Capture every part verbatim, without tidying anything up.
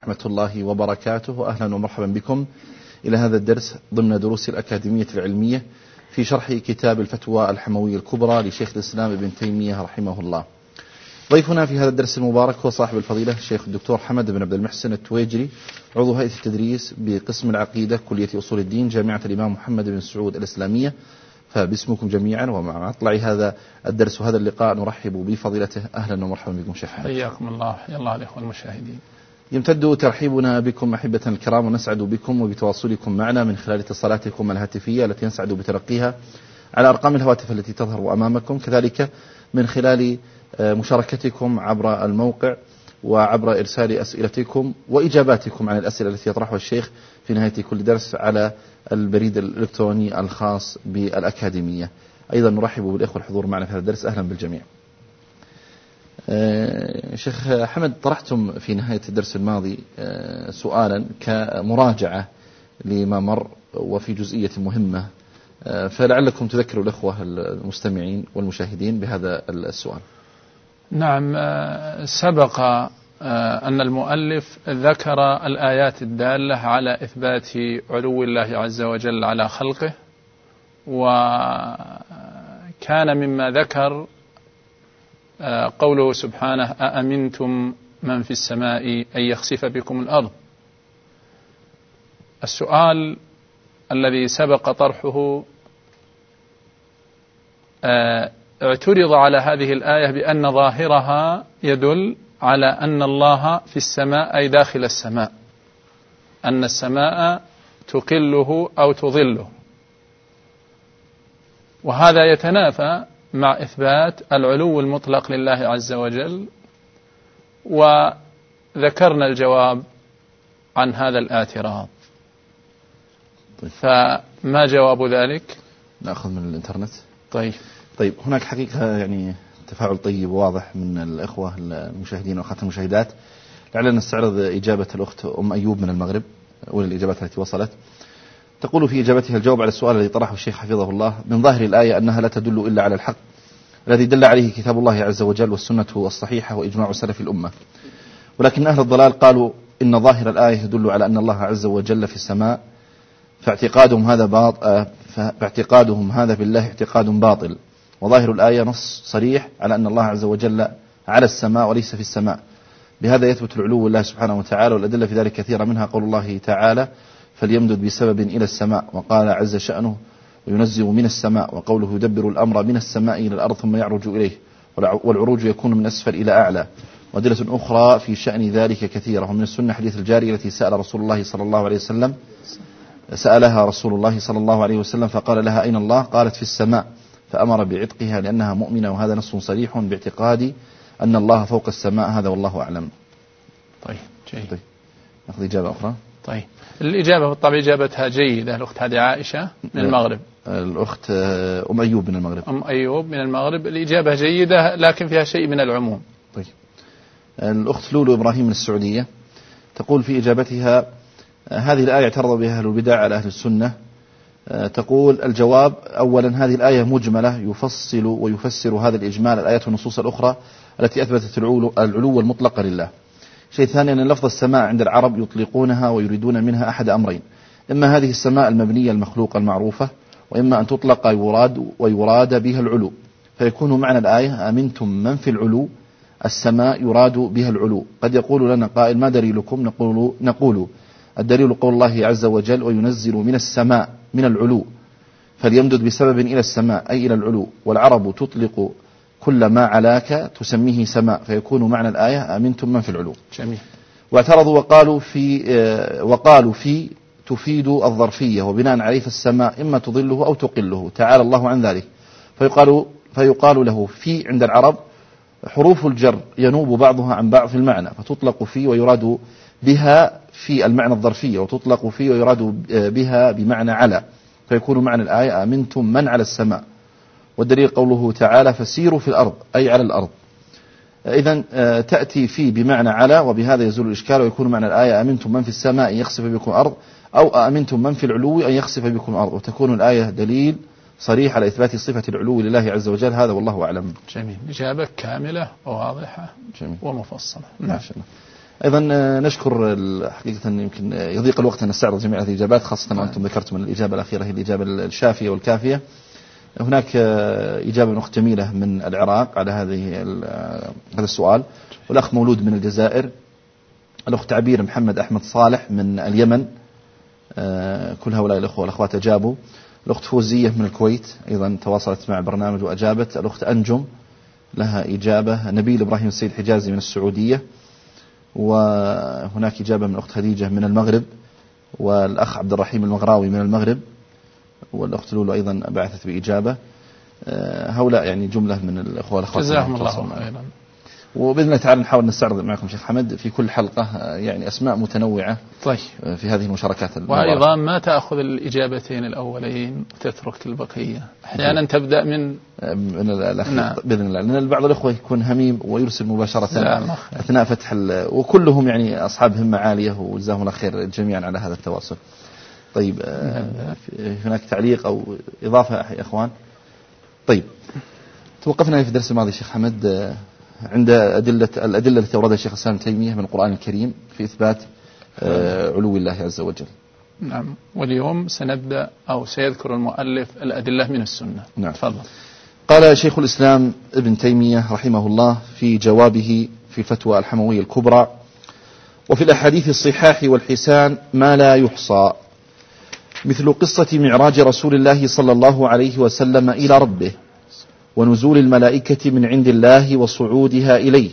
ورحمة الله وبركاته. أهلا ومرحبا بكم إلى هذا الدرس ضمن دروس الأكاديمية العلمية في شرح كتاب الفتوى الحموية الكبرى لشيخ الإسلام ابن تيمية رحمه الله. ضيفنا في هذا الدرس المبارك هو صاحب الفضيلة الشيخ الدكتور حمد بن عبد المحسن التويجري، عضو هيئة التدريس بقسم العقيدة كلية أصول الدين جامعة الإمام محمد بن سعود الإسلامية. فباسمكم جميعا ومع مطلع هذا الدرس وهذا اللقاء نرحب بفضيلته. أهلا ومرحبا بكم شيخ. حياكم الله. حيا الله الإخوة المشاهدين. يمتد ترحيبنا بكم أحبة الكرام، ونسعد بكم وبتواصلكم معنا من خلال اتصالاتكم الهاتفية التي نسعد بتلقيها على أرقام الهواتف التي تظهر أمامكم، كذلك من خلال مشاركتكم عبر الموقع وعبر إرسال أسئلتكم وإجاباتكم عن الأسئلة التي يطرحها الشيخ في نهاية كل درس على البريد الإلكتروني الخاص بالأكاديمية. أيضا نرحب بالإخوة الحضور معنا في هذا الدرس، أهلا بالجميع. شيخ حمد، طرحتم في نهاية الدرس الماضي سؤالا كمراجعة لما مر وفي جزئية مهمة، فلعلكم تذكروا الأخوة المستمعين والمشاهدين بهذا السؤال. نعم، سبق أن المؤلف ذكر الآيات الدالة على إثبات علو الله عز وجل على خلقه، وكان مما ذكر قوله سبحانه: أأمنتم من في السماء أن يخسف بكم الأرض. السؤال الذي سبق طرحه اعترض على هذه الآية بأن ظاهرها يدل على أن الله في السماء أي داخل السماء، أن السماء تقله أو تظله، وهذا يتنافى مع إثبات العلو المطلق لله عز وجل. وذكرنا الجواب عن هذا الاعتراض. فما جواب ذلك؟ نأخذ من الإنترنت. طيب طيب هناك حقيقة يعني تفاعل طيب وواضح من الإخوة المشاهدين وأخوات المشاهدات. لعلنا نستعرض إجابة الأخت أم أيوب من المغرب وللإجابات التي وصلت. تقول في إجابتها: الجواب على السؤال الذي طرحه الشيخ حفظه الله، من ظاهر الآية أنها لا تدل إلا على الحق الذي دل عليه كتاب الله عز وجل والسنة الصحيحة وإجماع سلف الأمة، ولكن أهل الضلال قالوا إن ظاهر الآية تدل على أن الله عز وجل في السماء، فاعتقادهم هذا باطل، فاعتقادهم هذا بالله اعتقاد باطل، وظاهر الآية نص صريح على أن الله عز وجل على السماء وليس في السماء. بهذا يثبت العلو لله سبحانه وتعالى، والأدلة في ذلك كثيرة، منها قول الله تعالى: فليمدد بسبب إلى السماء، وقال عز شأنه: وينزل من السماء، وقوله: يدبر الأمر من السماء إلى الأرض ثم يعرج إليه، والعروج يكون من أسفل إلى أعلى. وأدلة أخرى في شأن ذلك كثيرة. ومن السنة حديث الجارية التي سأل رسول الله صلى الله عليه وسلم سألها رسول الله صلى الله عليه وسلم فقال لها: أين الله؟ قالت: في السماء، فأمر بعتقها لأنها مؤمنة، وهذا نص صريح باعتقاد أن الله فوق السماء. هذا والله أعلم. طيب جيد. طيب نأخذ إجابة أخرى. طيب الإجابة بالطبع إجابتها جيدة. الأخت هذه عائشة من المغرب. الأخت أم أيوب من المغرب. أم أيوب من المغرب، الإجابة جيدة لكن فيها شيء من العموم. طيب الأخت لولو إبراهيم من السعودية تقول في إجابتها: هذه الآية اعترض بها أهل البدع على أهل السنة. تقول: الجواب: أولا هذه الآية مجملة يفصل ويفسر هذا الإجمال الآيات والنصوص الأخرى التي أثبتت العلو المطلق لله. شيء ثاني أن لفظ السماء عند العرب يطلقونها ويريدون منها أحد أمرين: إما هذه السماء المبنية المخلوقة المعروفة، وإما أن تطلق ويراد, ويراد بها العلو، فيكون معنى الآية: أمنتم من في العلو، السماء يراد بها العلو. قد يقول لنا قائل: ما دليلكم؟ نقول, نقول الدليل قول الله عز وجل: وينزل من السماء، من العلو، فليمدد بسبب إلى السماء أي إلى العلو، والعرب تطلق كل ما علاك تسميه سماء، فيكون معنى الآية: أمنتم من في العلو. جميل. واعترضوا وقالوا في وقالوا في تفيد الظرفية، وبناء عليه فالسماء إما تظله أو تقله، تعالى الله عن ذلك. فيقال فيقال له في عند العرب حروف الجر ينوب بعضها عن بعض في المعنى، فتطلق في ويراد بها في المعنى الظرفية، وتطلق في ويراد بها بمعنى على، فيكون معنى الآية: أمنتم من على السماء. والدليل قوله تعالى: فسيروا في الأرض أي على الأرض. إذن تأتي في بمعنى على، وبهذا يزول الإشكال، ويكون معنى الآية: أمنتم من في السماء أن يخسف بكم الأرض، أو أمنتم من في العلو أن يخسف بكم الأرض، وتكون الآية دليل صريح على إثبات صفة العلو لله عز وجل. هذا والله أعلم. جميل. إجابة كاملة وواضحة. جميل. ومفصلة. ما شاء الله. أيضا نشكر حقيقة يمكن يضيق الوقت أن نستعرض جميع هذه الإجابات، خاصة وأنتم ذكرتم أن الإجابة الأخيرة هي الإجابة الشافية والكافية. هناك إجابة من أخت جميلة من العراق على هذه هذا السؤال، والأخ مولود من الجزائر، الأخت تعبير محمد أحمد صالح من اليمن، كل هؤلاء الأخوة والأخوات أجابوا. الأخت فوزية من الكويت أيضا تواصلت مع برنامج وأجابت. الأخت أنجم لها إجابة. نبيل إبراهيم السيد حجازي من السعودية، وهناك إجابة من أخت خديجة من المغرب، والأخ عبد الرحيم المغراوي من المغرب، والأخت لولو أيضا بعثت بإجابة. هؤلاء يعني جملة من الأخوة والأخوات. جزاهم الله خيرا. وبإذن الله تعالى نحاول نستعرض معكم شيخ حمد في كل حلقة يعني أسماء متنوعة طيب في هذه المشاركات. وأيضا ما تأخذ الإجابتين الأولين وتترك البقية، أحيانا تبدأ من من الأخير. نعم. بإذن الله، لأن بعض الأخوة يكون هميم ويرسل مباشرة أثناء فتح ال... وكلهم يعني أصحاب همة عالية، وجزاهم الله خير جميعا على هذا التواصل. طيب هناك تعليق أو إضافة يا أخوان؟ طيب توقفنا في الدرس الماضي شيخ حمد عند أدلة الأدلة التي أوردها الشيخ الإسلام ابن تيمية من القرآن الكريم في إثبات علو الله عز وجل. نعم، واليوم سنبدأ أو سيذكر المؤلف الأدلة من السنة. نعم. تفضل. قال شيخ الإسلام ابن تيمية رحمه الله في جوابه في فتوى الحموية الكبرى: وفي الأحاديث الصحاح والحسان ما لا يحصى، مثل قصة معراج رسول الله صلى الله عليه وسلم إلى ربه، ونزول الملائكة من عند الله وصعودها إليه،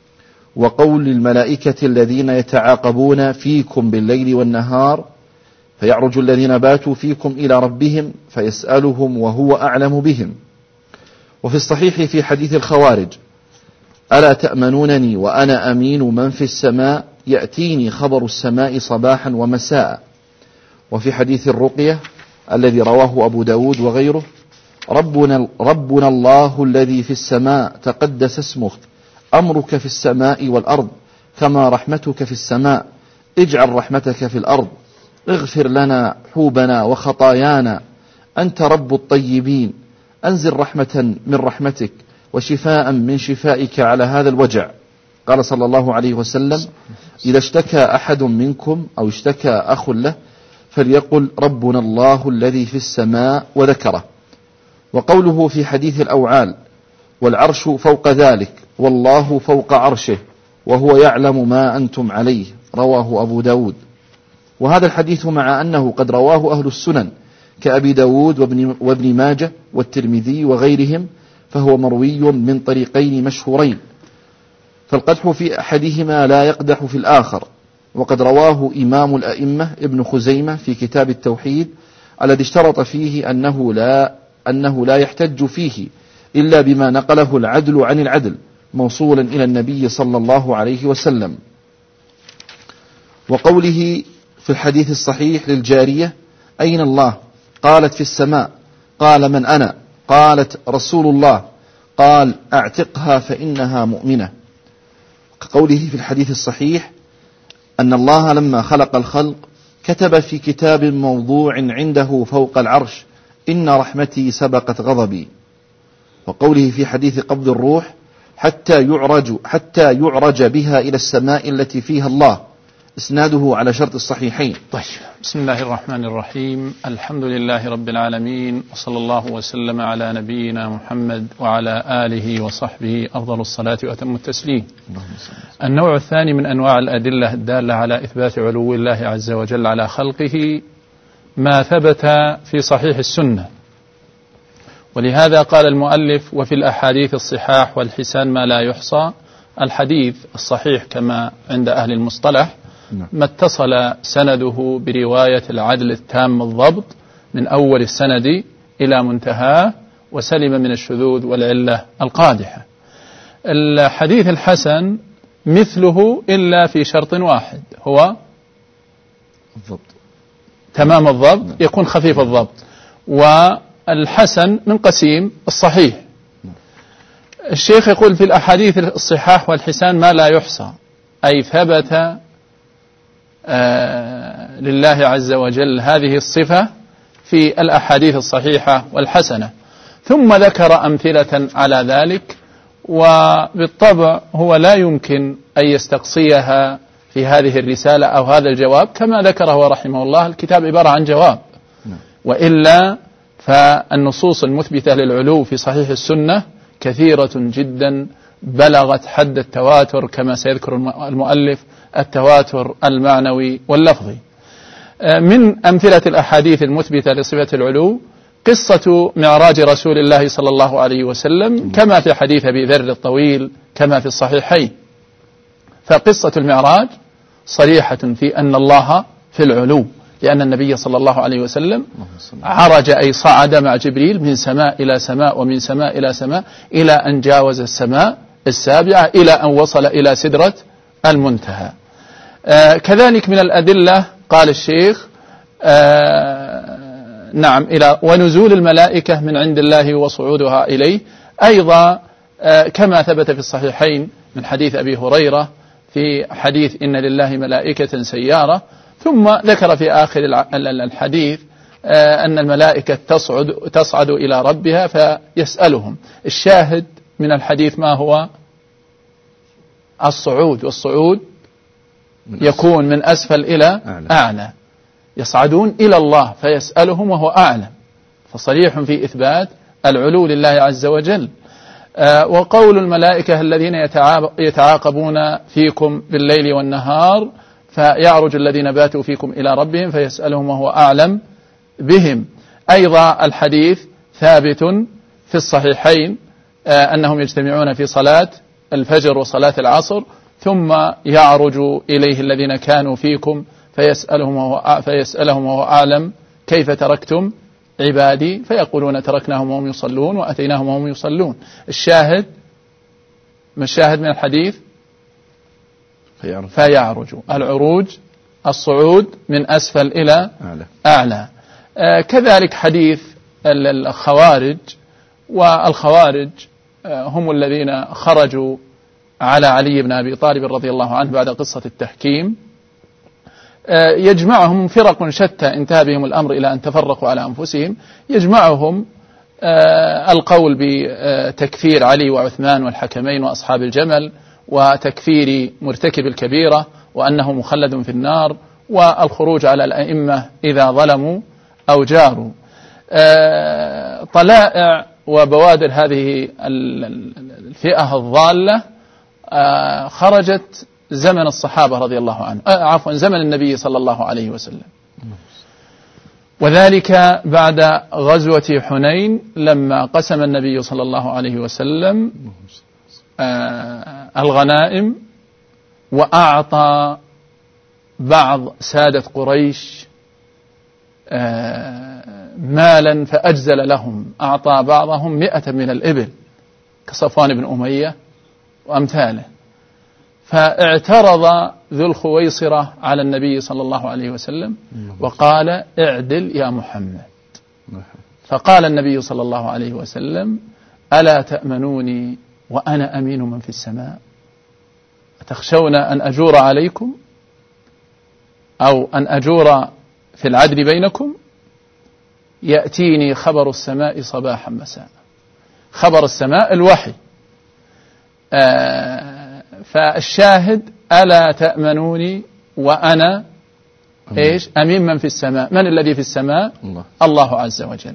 وقول الملائكة الذين يتعاقبون فيكم بالليل والنهار، فيعرج الذين باتوا فيكم إلى ربهم فيسألهم وهو أعلم بهم. وفي الصحيح في حديث الخوارج: ألا تأمنونني وأنا أمين من في السماء، يأتيني خبر السماء صباحا ومساء. وفي حديث الرقية الذي رواه أبو داود وغيره: ربنا, ربنا الله الذي في السماء تقدس اسمك، أمرك في السماء والأرض كما رحمتك في السماء، اجعل رحمتك في الأرض، اغفر لنا حوبنا وخطايانا، أنت رب الطيبين، أنزل رحمة من رحمتك وشفاء من شفائك على هذا الوجع. قال صلى الله عليه وسلم: إذا اشتكى أحد منكم أو اشتكى أخ له فليقل ربنا الله الذي في السماء وذكره. وقوله في حديث الأوعال: والعرش فوق ذلك والله فوق عرشه وهو يعلم ما أنتم عليه، رواه أبو داود. وهذا الحديث مع أنه قد رواه أهل السنن كأبي داود وابن, وابن ماجه والترمذي وغيرهم، فهو مروي من طريقين مشهورين، فالقدح في أحدهما لا يقدح في الآخر. وقد رواه إمام الأئمة ابن خزيمة في كتاب التوحيد الذي اشترط فيه أنه لا, أنه لا يحتج فيه إلا بما نقله العدل عن العدل موصولا إلى النبي صلى الله عليه وسلم. وقوله في الحديث الصحيح للجارية: أين الله؟ قالت: في السماء. قال: من أنا؟ قالت: رسول الله. قال: أعتقها فإنها مؤمنة. كقوله في الحديث الصحيح أن الله لما خلق الخلق كتب في كتاب موضوع عنده فوق العرش: إن رحمتي سبقت غضبي. وقوله في حديث قبض الروح: حتى يعرج, حتى يعرج بها إلى السماء التي فيها الله، إسناده على شرط الصحيحين. طيب، بسم الله الرحمن الرحيم، الحمد لله رب العالمين، وصلى الله وسلم على نبينا محمد وعلى آله وصحبه أفضل الصلاة وأتم التسليم. النوع الثاني من أنواع الأدلة الدالة على إثبات علو الله عز وجل على خلقه ما ثبت في صحيح السنة، ولهذا قال المؤلف: وفي الأحاديث الصحاح والحسان ما لا يحصى. الحديث الصحيح كما عند أهل المصطلح ما اتصل سنده برواية العدل التام الضبط من أول السند إلى منتهاه، وسلم من الشذوذ والعلة القادحة. الحديث الحسن مثله إلا في شرط واحد، هو الضبط، تمام الضبط، يكون خفيف الضبط. والحسن من قسيم الصحيح. الشيخ يقول: في الأحاديث الصحاح والحسان ما لا يحصى، أي ثبت آه لله عز وجل هذه الصفة في الأحاديث الصحيحة والحسنة، ثم ذكر أمثلة على ذلك. وبالطبع هو لا يمكن أن يستقصيها في هذه الرسالة أو هذا الجواب كما ذكره رحمه الله. الكتاب عبارة عن جواب، وإلا فالنصوص المثبتة للعلو في صحيح السنة كثيرة جدا بلغت حد التواتر كما سيذكر المؤلف، التواتر المعنوي واللفظي. من أمثلة الأحاديث المثبتة لصفة العلو قصة معراج رسول الله صلى الله عليه وسلم كما في حديث أبي ذر الطويل كما في الصحيحين. فقصة المعراج صريحة في أن الله في العلو، لأن النبي صلى الله عليه وسلم عرج أي صعد مع جبريل من سماء إلى سماء ومن سماء إلى سماء إلى أن جاوز السماء السابعة إلى أن وصل إلى سدرة المنتهى. آه كذلك من الأدلة قال الشيخ آه نعم إلى ونزول الملائكة من عند الله وصعودها إليه أيضا آه كما ثبت في الصحيحين من حديث أبي هريرة في حديث إن لله ملائكة سيارة، ثم ذكر في آخر الحديث آه أن الملائكة تصعد, تصعد إلى ربها فيسألهم. الشاهد من الحديث ما هو؟ الصعود، والصعود يكون من أسفل إلى أعلى، يصعدون إلى الله فيسألهم وهو أعلم، فصريح في إثبات العلو لله عز وجل. آه وقول الملائكة الذين يتعاقبون فيكم بالليل والنهار فيعرج الذين باتوا فيكم إلى ربهم فيسألهم وهو أعلم بهم. أيضا الحديث ثابت في الصحيحين آه أنهم يجتمعون في صلاة الفجر وصلاة العصر ثم يعرج إليه الذين كانوا فيكم فيسألهم وهو, فيسألهم وهو أعلم كيف تركتم عبادي فيقولون تركناهم وهم يصلون وأتيناهم وهم يصلون. الشاهد ما الشاهد من الحديث؟ فيعرج، العروج الصعود من أسفل إلى أعلى, أعلى. آه كذلك حديث الخوارج، والخوارج آه هم الذين خرجوا على علي بن أبي طالب رضي الله عنه بعد قصة التحكيم، آه يجمعهم فرق شتى انتهى بهم الأمر إلى أن تفرقوا على أنفسهم. يجمعهم آه القول بتكفير علي وعثمان والحكمين وأصحاب الجمل، وتكفير مرتكب الكبيرة وأنه مخلد في النار، والخروج على الأئمة إذا ظلموا أو جاروا. آه طلائع وبوادر هذه الفئة الضالة آه خرجت زمن الصحابة رضي الله عنهم، آه عفوا زمن النبي صلى الله عليه وسلم، وذلك بعد غزوة حنين لما قسم النبي صلى الله عليه وسلم آه الغنائم وأعطى بعض سادة قريش آه مالا فأجزل لهم، أعطى بعضهم مئة من الإبل كصفوان بن أمية وأمثاله. فاعترض ذو الخويصرة على النبي صلى الله عليه وسلم وقال اعدل يا محمد، فقال النبي صلى الله عليه وسلم ألا تأمنوني وأنا أمين من في السماء، أتخشون أن أجور عليكم أو أن أجور في العدل بينكم؟ يأتيني خبر السماء صباحا مساء. خبر السماء الوحي. آه فالشاهد ألا تأمنوني وأنا إيش أمين من في السماء. من الذي في السماء؟ الله, الله عز وجل.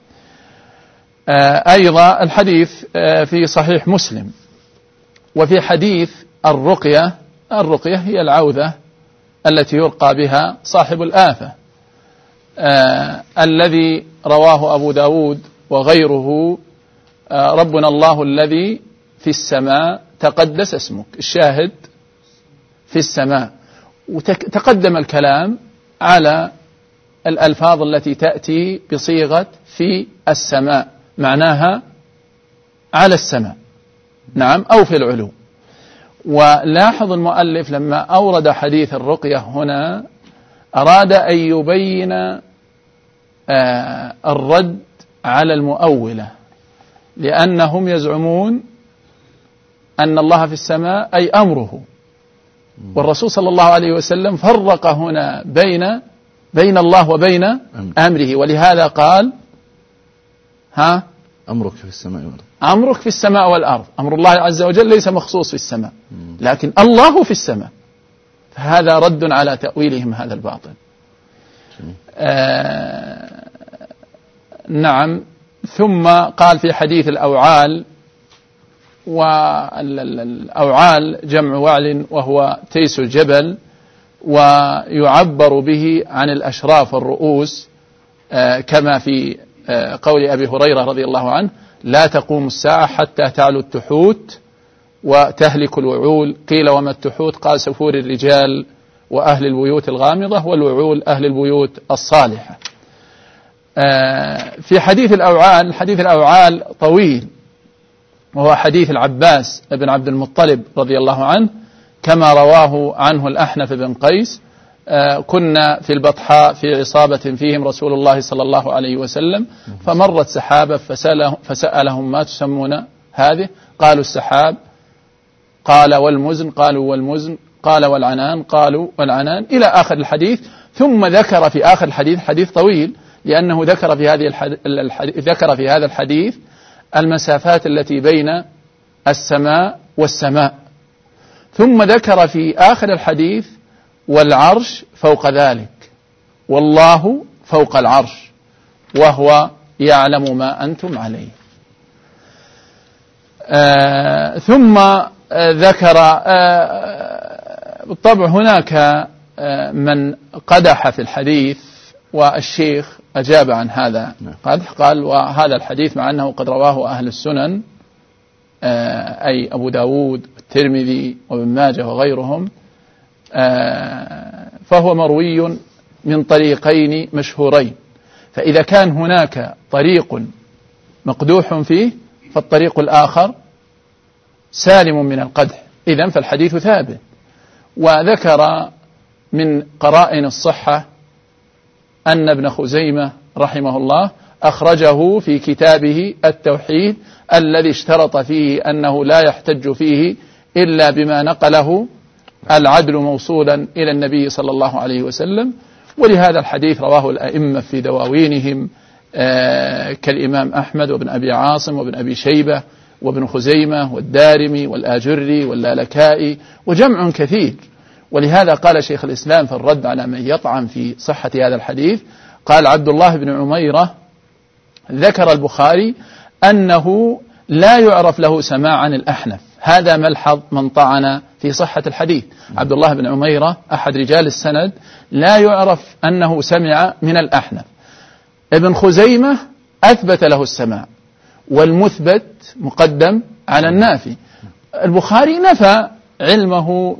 آه أيضا الحديث آه في صحيح مسلم. وفي حديث الرقية، الرقية هي العوذة التي يرقى بها صاحب الآفة، آه الذي رواه أبو داود وغيره آه ربنا الله الذي في السماء تقدس اسمك. الشاهد في السماء. وتقدم الكلام على الألفاظ التي تأتي بصيغة في السماء، معناها على السماء، نعم، أو في العلو. ولاحظ المؤلف لما أورد حديث الرقية هنا أراد أن يبين آه الرد على المؤولة، لأنهم يزعمون أن الله في السماء أي أمره، والرسول صلى الله عليه وسلم فرق هنا بين بين الله وبين أمره، ولهذا قال ها أمرك في السماء والأرض. أمرك في السماء والأرض. أمر الله عز وجل ليس مخصوص في السماء، لكن الله في السماء، فهذا رد على تأويلهم هذا الباطل. آه نعم. ثم قال في حديث الأوعال، والأوعال جمع وعل وهو تيس الجبل، ويعبر به عن الأشراف والرؤوس، آه كما في آه قول أبي هريرة رضي الله عنه: لا تقوم الساعة حتى تعلو التحوت وتهلك الوعول. قيل وما التحوت؟ قال سفور الرجال وأهل البيوت الغامضة، والوعول أهل البيوت الصالحة. في حديث الأوعال، حديث الأوعال طويل، وهو حديث العباس بن عبد المطلب رضي الله عنه، كما رواه عنه الأحنف بن قيس: كنا في البطحاء في عصابة فيهم رسول الله صلى الله عليه وسلم، فمرت سحابة فسألهم ما تسمون هذه؟ قالوا السحاب. قال والمزن؟ قالوا والمزن. قال والعنان؟ قالوا والعنان، إلى آخر الحديث. ثم ذكر في آخر الحديث، حديث طويل لأنه ذكر في هذه الحديث ذكر في هذا الحديث المسافات التي بين السماء والسماء، ثم ذكر في آخر الحديث: والعرش فوق ذلك، والله فوق العرش، وهو يعلم ما أنتم عليه. آه ثم آه ذكر آه بالطبع هناك آه من قدح في الحديث، والشيخ أجاب عن هذا قدح، قال: وهذا الحديث مع أنه قد رواه أهل السنن آه أي أبو داود والترمذي وابن ماجه وغيرهم، آه فهو مروي من طريقين مشهورين، فإذا كان هناك طريق مقدوح فيه فالطريق الآخر سالم من القدح، إذن فالحديث ثابت. وذكر من قرائن الصحة أن ابن خزيمة رحمه الله أخرجه في كتابه التوحيد، الذي اشترط فيه أنه لا يحتج فيه إلا بما نقله العدل موصولا إلى النبي صلى الله عليه وسلم. ولهذا الحديث رواه الأئمة في دواوينهم آه كالإمام أحمد وابن أبي عاصم وابن أبي شيبة وابن خزيمة والدارمي والآجري واللالكائي وجمع كثير. ولهذا قال شيخ الإسلام في الرد على من يطعن في صحة هذا الحديث، قال: عبد الله بن عميرة ذكر البخاري أنه لا يعرف له سماع عن الأحنف. هذا ملحظ من طعن في صحة الحديث. عبد الله بن عميرة أحد رجال السند لا يعرف أنه سمع من الأحنف. ابن خزيمة أثبت له السماع، والمثبت مقدم على النافي. البخاري نفى علمه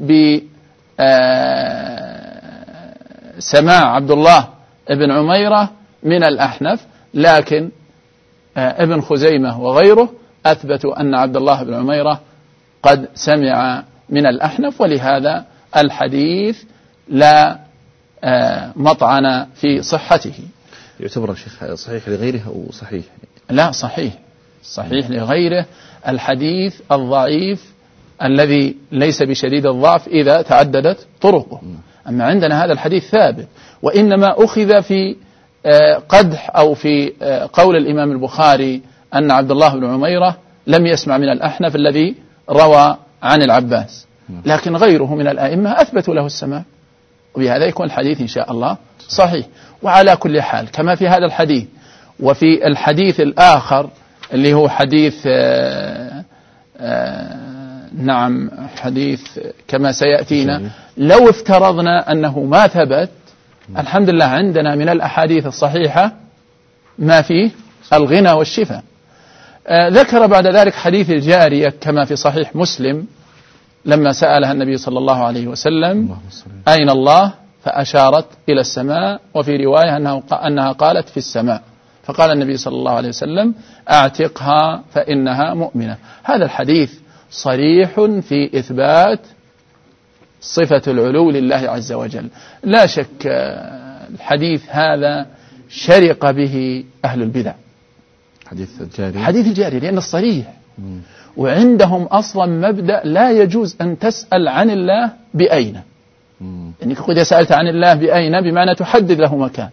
بسماع عبد الله بن عميرة من الأحنف، لكن ابن خزيمة وغيره أثبتوا أن عبد الله بن عميرة قد سمع من الأحنف، ولهذا الحديث لا مطعن في صحته. يعتبر شيخ صحيح لغيره أو صحيح؟ لا، صحيح صحيح لغيره. الحديث الضعيف الذي ليس بشديد الضعف إذا تعددت طرقه، أما عندنا هذا الحديث ثابت، وإنما أخذ في قدح أو في قول الإمام البخاري أن عبد الله بن عميرة لم يسمع من الأحنف الذي روى عن العباس، لكن غيره من الأئمة أثبتوا له السماع، وبهذا يكون الحديث إن شاء الله صحيح. وعلى كل حال كما في هذا الحديث وفي الحديث الآخر اللي هو حديث آآ آآ نعم حديث كما سيأتينا، لو افترضنا أنه ما ثبت، الحمد لله عندنا من الأحاديث الصحيحة ما فيه الغنى والشفاء. ذكر بعد ذلك حديث الجارية كما في صحيح مسلم، لما سألها النبي صلى الله عليه وسلم أين الله؟ فأشارت إلى السماء، وفي رواية أنه أنها قالت في السماء، فقال النبي صلى الله عليه وسلم أعتقها فإنها مؤمنة. هذا الحديث صريح في إثبات صفة العلو لله عز وجل، لا شك. الحديث هذا شرق به أهل البدع، حديث الجارية، حديث الجارية، لأن الصريح. مم. وعندهم أصلا مبدأ لا يجوز أن تسأل عن الله بأين، يعني إذا سألت عن الله بأين بمعنى تحدد له مكان.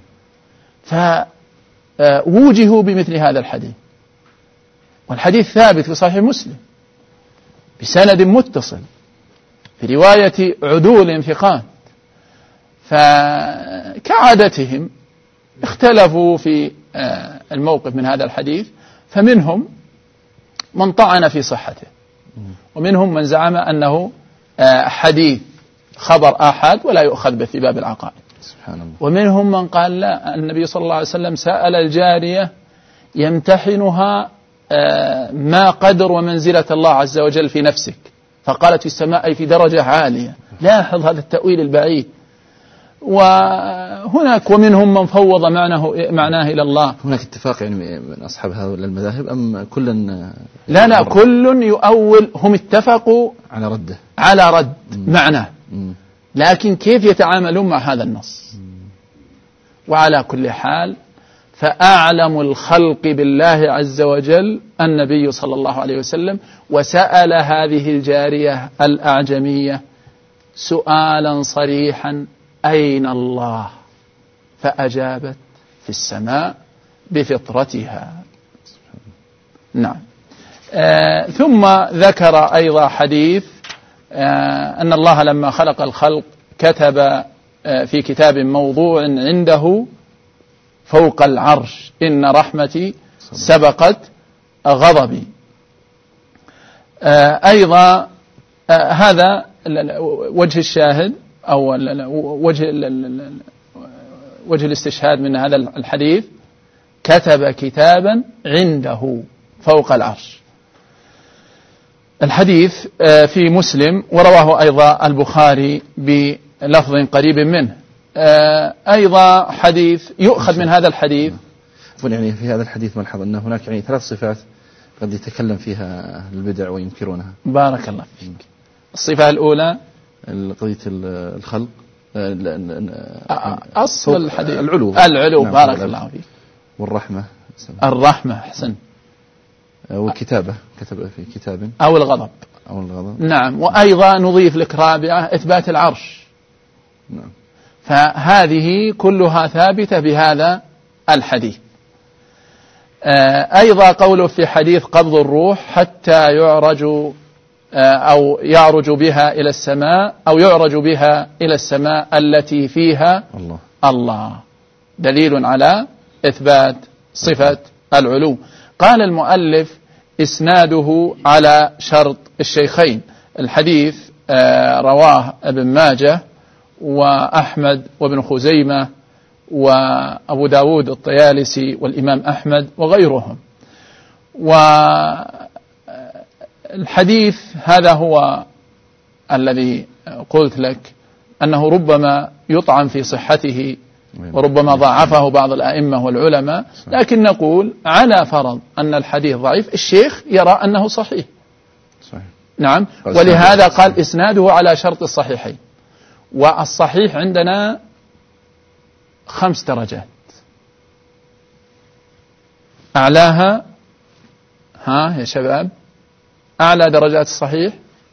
فوجهوا بمثل هذا الحديث، والحديث ثابت في صحيح مسلم بسند متصل في رواية عدول ثقات، فكعادتهم اختلفوا في الموقف من هذا الحديث، فمنهم من طعن في صحته، ومنهم من زعم أنه حديث خبر آحاد ولا يؤخذ به في باب العقائد، سبحان الله. ومنهم من قال لا، النبي صلى الله عليه وسلم سأل الجارية يمتحنها ما قدر ومنزلة الله عز وجل في نفسك، فقالت في السماء أي في درجة عالية. لاحظ هذا التأويل البعيد. وهناك ومنهم من فوض معناه معناه إلى الله. هناك اتفاق يعني من أصحاب هؤلاء المذاهب أم كل؟ لا لا، كل يؤول، هم اتفقوا على رده على رد معناه، لكن كيف يتعاملون مع هذا النص؟ وعلى كل حال فأعلم الخلق بالله عز وجل النبي صلى الله عليه وسلم، وسأل هذه الجارية الأعجمية سؤالا صريحا: أين الله؟ فأجابت: في السماء بفطرتها. نعم. آه ثم ذكر أيضا حديث آه أن الله لما خلق الخلق كتب آه في كتاب موضوع عنده فوق العرش: إن رحمتي سبقت غضبي. آه أيضا آه هذا وجه الشاهد أو وجه وجه الاستشهاد من هذا الحديث: كتب كتابا عنده فوق العرش. الحديث في مسلم، ورواه أيضا البخاري بلفظ قريب منه. أيضا حديث يؤخذ من هذا الحديث. يعني في هذا الحديث ملحظ أن هناك يعني ثلاث صفات قد يتكلم فيها البدع وينكرونها. بارك الله فيك. الصفة الأولى قضية الخلق، أصل الحديث العلو العلو نعم. بارك الله فيك. والرحمة الرحمة أحسن. والكتابة، كتب في كتاب، أو الغضب أو الغضب نعم. وأيضا نضيف لك رابعة: إثبات العرش. نعم. فهذه كلها ثابتة بهذا الحديث. أيضا قوله في حديث قبض الروح: حتى يعرج أو يعرج بها إلى السماء، أو يعرج بها إلى السماء التي فيها الله, الله. دليل على إثبات صفة العلو. قال المؤلف: إسناده على شرط الشيخين. الحديث رواه ابن ماجه وأحمد وابن خزيمة وأبو داود الطيالسي والإمام أحمد وغيرهم. والحديث هذا هو الذي قلت لك أنه ربما يطعن في صحته وربما ضعفه بعض الأئمة والعلماء، لكن نقول على فرض أن الحديث ضعيف، الشيخ يرى أنه صحيح. صحيح. نعم. ولهذا قال إسناده على شرط الصحيحين. والصحيح عندنا خمس درجات، أعلاها ها يا شباب، أعلى درجات الصحيح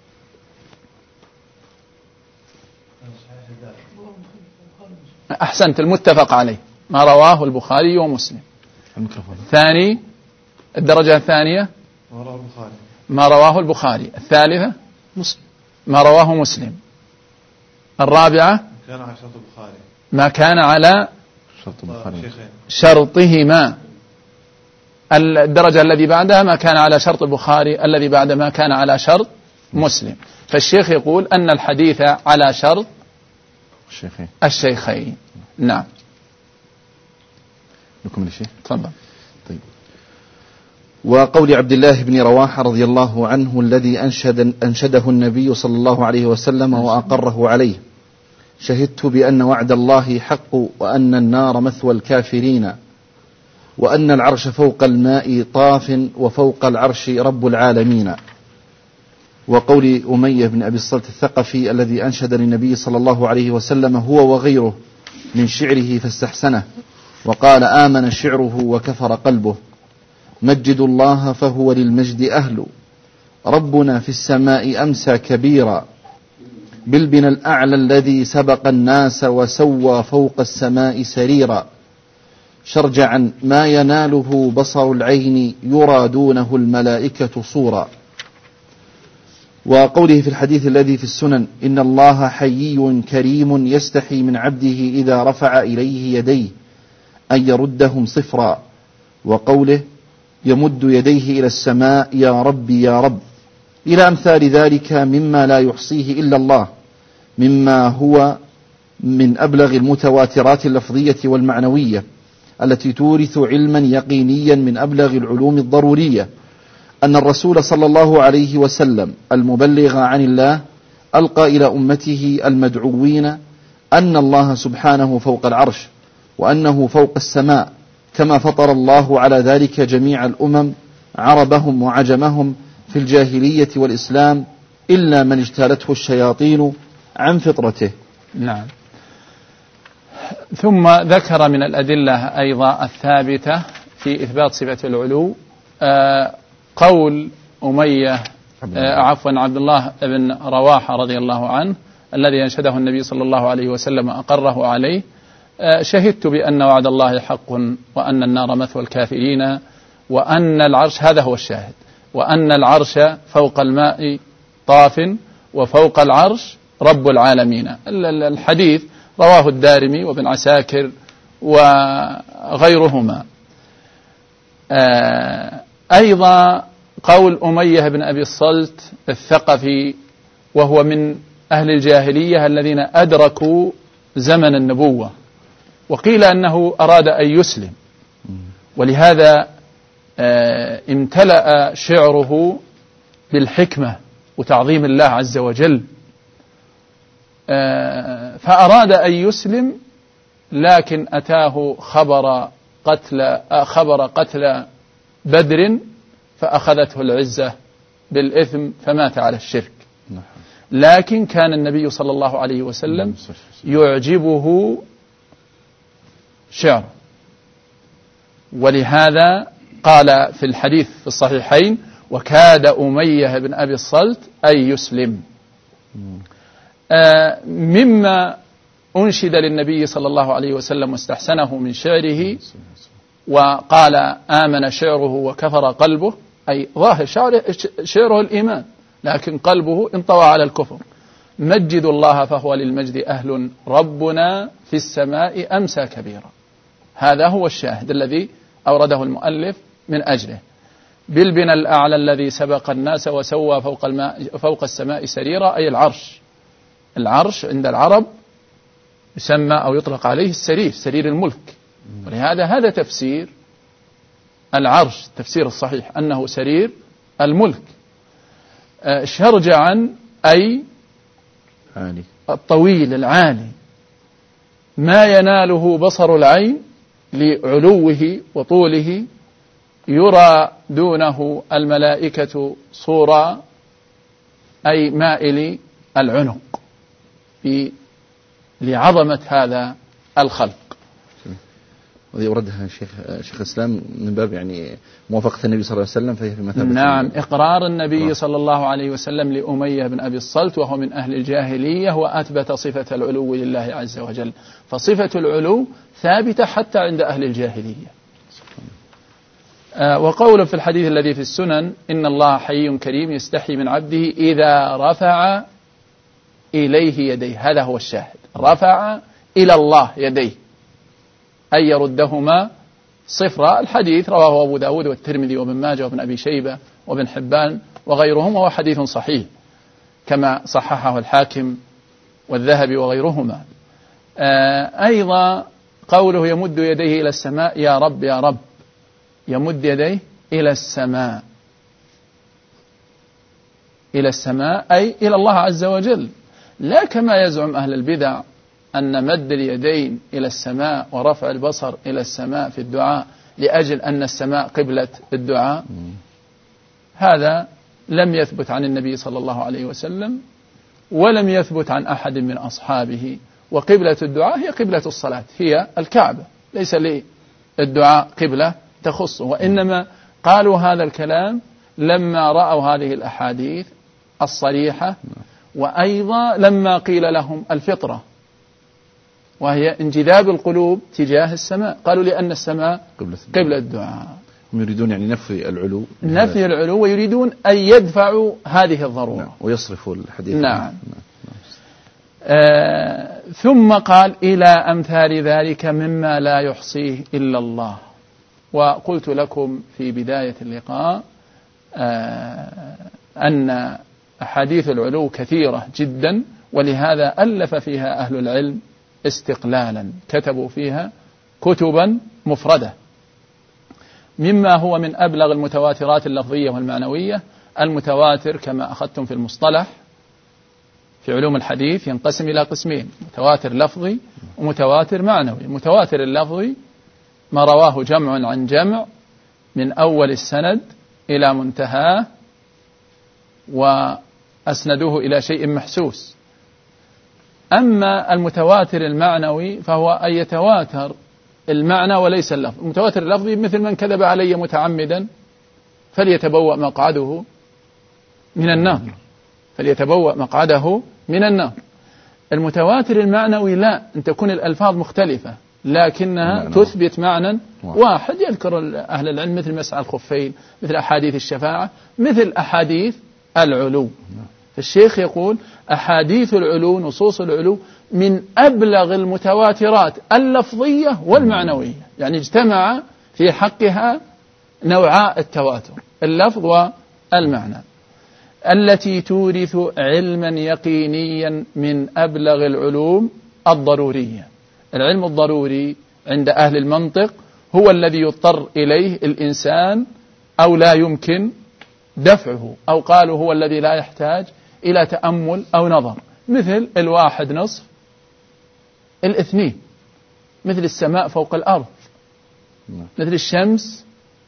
أحسنت، المتفق عليه ما رواه البخاري ومسلم. ثاني الدرجة الثانية ما رواه البخاري. الثالثة مسلم ما رواه مسلم. الرابعة ما كان على شرطهما. الدرجة الذي بعدها ما كان على شرط البخاري، الذي بعد ما كان على شرط مسلم. فالشيخ يقول أن الحديث على شرط الشيخين, الشيخين. نعم. نكمل الشيخ. تفضل. طيب. وقول عبد الله بن رواحة رضي الله عنه الذي أنشد أنشده النبي صلى الله عليه وسلم وأقره عليه: شهدت بأن وعد الله حق، وأن النار مثوى الكافرين، وأن العرش فوق الماء طاف، وفوق العرش رب العالمين. وقول أمية بن أبي الصلت الثقفي الذي أنشد للنبي صلى الله عليه وسلم هو وغيره من شعره فاستحسنه، وقال: آمن شعره وكفر قلبه، مجد الله فهو للمجد أهل، ربنا في السماء أمسى كبيرا، بالبنى الأعلى الذي سبق الناس وسوى فوق السماء سريرا، شرجعا ما يناله بصر العين، يرى دونه الملائكة صورا. وقوله في الحديث الذي في السنن إن الله حيي كريم يستحي من عبده إذا رفع إليه يديه أن يردهم صفرا، وقوله يمد يديه إلى السماء يا رب يا رب، إلى أمثال ذلك مما لا يحصيه إلا الله، مما هو من أبلغ المتواترات اللفظية والمعنوية التي تورث علما يقينيا من أبلغ العلوم الضرورية، أن الرسول صلى الله عليه وسلم المبلغ عن الله ألقى إلى أمته المدعوين أن الله سبحانه فوق العرش، وأنه فوق السماء، كما فطر الله على ذلك جميع الأمم عربهم وعجمهم في الجاهلية والإسلام، إلا من اجتالته الشياطين عن فطرته. نعم. ثم ذكر من الأدلة أيضا الثابتة في إثبات صفة العلو آه قول أمية آه عفوا عبد الله بن رواحة رضي الله عنه الذي أنشده النبي صلى الله عليه وسلم أقره عليه: آه شهدت بأن وعد الله حق، وأن النار مثوى الكافرين، وأن العرش، هذا هو الشاهد، وأن العرش فوق الماء طاف، وفوق العرش رب العالمين. الحديث رواه الدارمي وابن عساكر وغيرهما. أيضا قول أمية بن أبي الصلت الثقفي، وهو من أهل الجاهلية الذين أدركوا زمن النبوة، وقيل أنه أراد أن يسلم، ولهذا امتلأ شعره بالحكمة وتعظيم الله عز وجل، فأراد أن يسلم، لكن أتاه خبر قتل خبر قتل بدر فأخذته العزة بالإثم فمات على الشرك. لكن كان النبي صلى الله عليه وسلم يعجبه شعر، ولهذا قال في الحديث في الصحيحين: وكاد أمية بن أبي الصلت أن يسلم. آه مما أنشد للنبي صلى الله عليه وسلم واستحسنه من شعره، وقال: آمن شعره وكفر قلبه، أي ظاهر شعره, شعره الإيمان، لكن قلبه انطوى على الكفر. مجد الله فهو للمجد أهل، ربنا في السماء أمسى كبيرا. هذا هو الشاهد الذي أورده المؤلف من أجله: بالبنى الأعلى الذي سبق الناس وسوى فوق, الماء فوق السماء سريرا، أي العرش. العرش عند العرب يسمى أو يطلق عليه السرير، سرير الملك، ولهذا هذا تفسير العرش، التفسير الصحيح أنه سرير الملك. شرجعا أي عالي، الطويل العالي، ما يناله بصر العين لعلوه وطوله، يرى دونه الملائكة صورا، أي مائل العنق لعظمة هذا الخلق. وهي وردها شيخ شيخ الإسلام من باب يعني موافقة النبي صلى الله عليه وسلم، فهي في مثابة نعم إقرار النبي أقرار. صلى الله عليه وسلم لأمية بن أبي الصلت، وهو من أهل الجاهلية، وأثبت صفة العلو لله عز وجل. فصفة العلو ثابتة حتى عند أهل الجاهلية. آه وقوله في الحديث الذي في السنن: إن الله حي كريم يستحي من عبده إذا رفع إليه يديه. هذا هو الشاهد، رفع إلى الله يديه أن يردهما صفرا. الحديث رواه أبو داود والترمذي وابن ماجه وابن أبي شيبة وابن حبان وغيرهم، وهو حديث صحيح كما صححه الحاكم والذهبي وغيرهما. آه أيضا قوله: يمد يديه إلى السماء يا رب يا رب، يمد يديه إلى السماء، إلى السماء أي إلى الله عز وجل، لا كما يزعم أهل البدع أن مد اليدين إلى السماء ورفع البصر إلى السماء في الدعاء لأجل أن السماء قبلة الدعاء. هذا لم يثبت عن النبي صلى الله عليه وسلم، ولم يثبت عن أحد من أصحابه. وقبلة الدعاء هي قبلة الصلاة، هي الكعبة، ليس للدعاء قبلة تخصه. وإنما قالوا هذا الكلام لما رأوا هذه الأحاديث الصريحة، وأيضا لما قيل لهم الفطرة، وهي انجذاب القلوب تجاه السماء، قالوا لأن السماء قبلة الدعاء. يريدون يعني نفي العلو، نفي العلو، ويريدون أن يدفعوا هذه الضرورة. نعم. ويصرفوا الحديث. نعم, نعم. آه ثم قال إلى أمثال ذلك مما لا يحصيه إلا الله. وقلت لكم في بداية اللقاء آه أن أحاديث العلو كثيرة جدا، ولهذا ألف فيها أهل العلم استقلالا، كتبوا فيها كتبا مفردة. مما هو من أبلغ المتواترات اللفظية والمعنوية المتواتر كما أخذتم في المصطلح في علوم الحديث ينقسم إلى قسمين: متواتر لفظي ومتواتر معنوي. المتواتر اللفظي ما رواه جمع عن جمع من أول السند إلى منتهاه وأسندوه إلى شيء محسوس. أما المتواتر المعنوي فهو أن يتواتر المعنى وليس اللفظ. المتواتر اللفظي مثل من كذب علي متعمدا فليتبوأ مقعده من النار، فليتبوأ مقعده من النار. المتواتر المعنوي لا، أن تكون الألفاظ مختلفة لكنها تثبت معنى واحد. يذكر أهل العلم مثل مسح الخفين، مثل أحاديث الشفاعة، مثل أحاديث العلو. الشيخ يقول أحاديث العلو، نصوص العلو، من أبلغ المتواترات اللفظية والمعنوية، يعني اجتمع في حقها نوعاء التواتر، اللفظ والمعنى، التي تورث علما يقينيا من أبلغ العلوم الضرورية. العلم الضروري عند أهل المنطق هو الذي يضطر إليه الإنسان أو لا يمكن دفعه، أو قالوا هو الذي لا يحتاج إلى تأمل أو نظر، مثل الواحد نصف الاثنين، مثل السماء فوق الأرض، مثل الشمس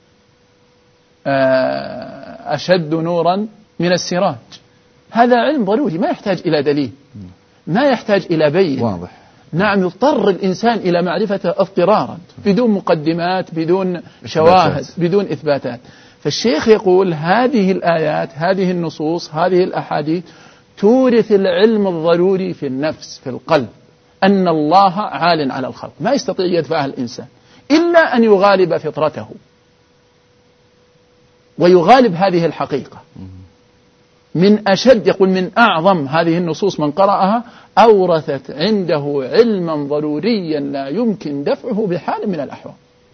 أشد نورا من السراج. هذا علم ضروري ما يحتاج إلى دليل، ما يحتاج إلى بين، واضح. نعم، يضطر الإنسان إلى معرفته اضطرارا بدون مقدمات، بدون شواهد، بدون إثباتات. فالشيخ يقول هذه الآيات، هذه النصوص، هذه الأحاديث تورث العلم الضروري في النفس، في القلب، أن الله عال على الخلق، ما يستطيع يدفعها الإنسان إلا أن يغالب فطرته ويغالب هذه الحقيقة. من أشد، يقول من أعظم هذه النصوص من قرأها أورثت عنده علما ضروريا لا يمكن دفعه بحال من الأحوال.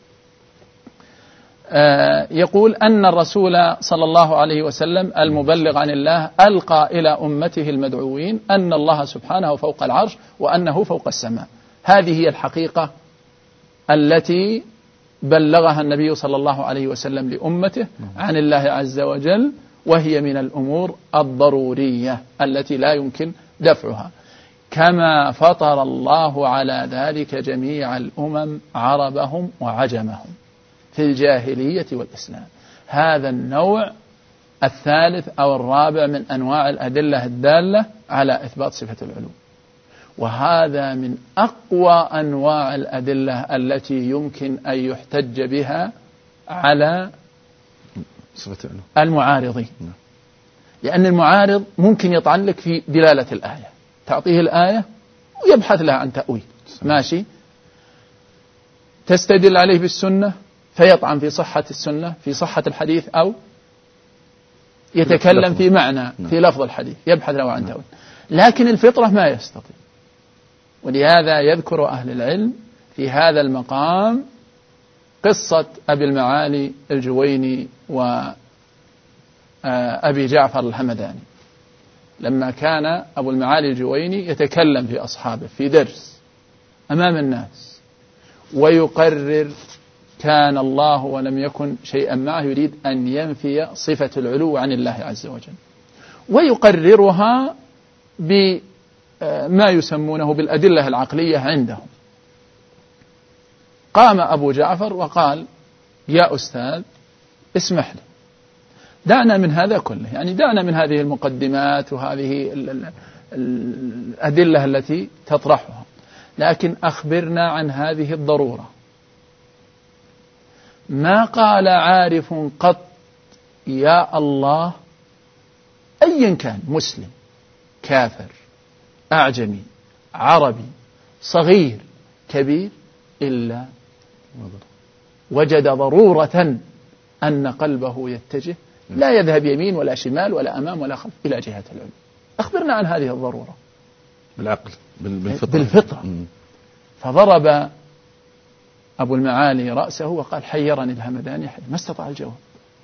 آه يقول أن الرسول صلى الله عليه وسلم المبلغ عن الله ألقى إلى أمته المدعوين أن الله سبحانه فوق العرش وأنه فوق السماء. هذه هي الحقيقة التي بلغها النبي صلى الله عليه وسلم لأمته عن الله عز وجل، وهي من الأمور الضرورية التي لا يمكن دفعها. كما فطر الله على ذلك جميع الأمم عربهم وعجمهم في الجاهلية والإسلام. هذا النوع الثالث أو الرابع من أنواع الأدلة الدالة على إثبات صفة العلو، وهذا من أقوى أنواع الأدلة التي يمكن أن يحتج بها على صفة المعارضين، لأن المعارض ممكن يطعن لك في دلالة الآية، تعطيه الآية ويبحث لها عن تأويل، ماشي، تستدل عليه بالسنة فيطعن في صحة السنة، في صحة الحديث، أو يتكلم في معنى في لفظ الحديث يبحث له عن تأويل. لكن الفطرة ما يستطيع، ولهذا يذكر أهل العلم في هذا المقام قصة أبي المعالي الجويني وأبي جعفر الهمداني. لما كان أبو المعالي الجويني يتكلم في أصحابه في درس أمام الناس ويقرر كان الله ولم يكن شيئا معه، يريد أن ينفي صفة العلو عن الله عز وجل، ويقررها بما يسمونه بالأدلة العقلية عندهم. قام أبو جعفر وقال يا أستاذ اسمح لي، دعنا من هذا كله، يعني دعنا من هذه المقدمات وهذه الأدلة التي تطرحها، لكن أخبرنا عن هذه الضرورة. ما قال عارف قط يا الله أيا كان، مسلم، كافر، أعجمي، عربي، صغير، كبير، إلا وجد ضرورة أن قلبه يتجه لا يذهب يمين ولا شمال ولا أمام ولا خلف إلى جهة العلو. أخبرنا عن هذه الضرورة. بالعقل بالفطرة, بالفطرة. فضرب أبو المعالي رأسه وقال حيرني الهمداني حير، ما استطاع الجواب.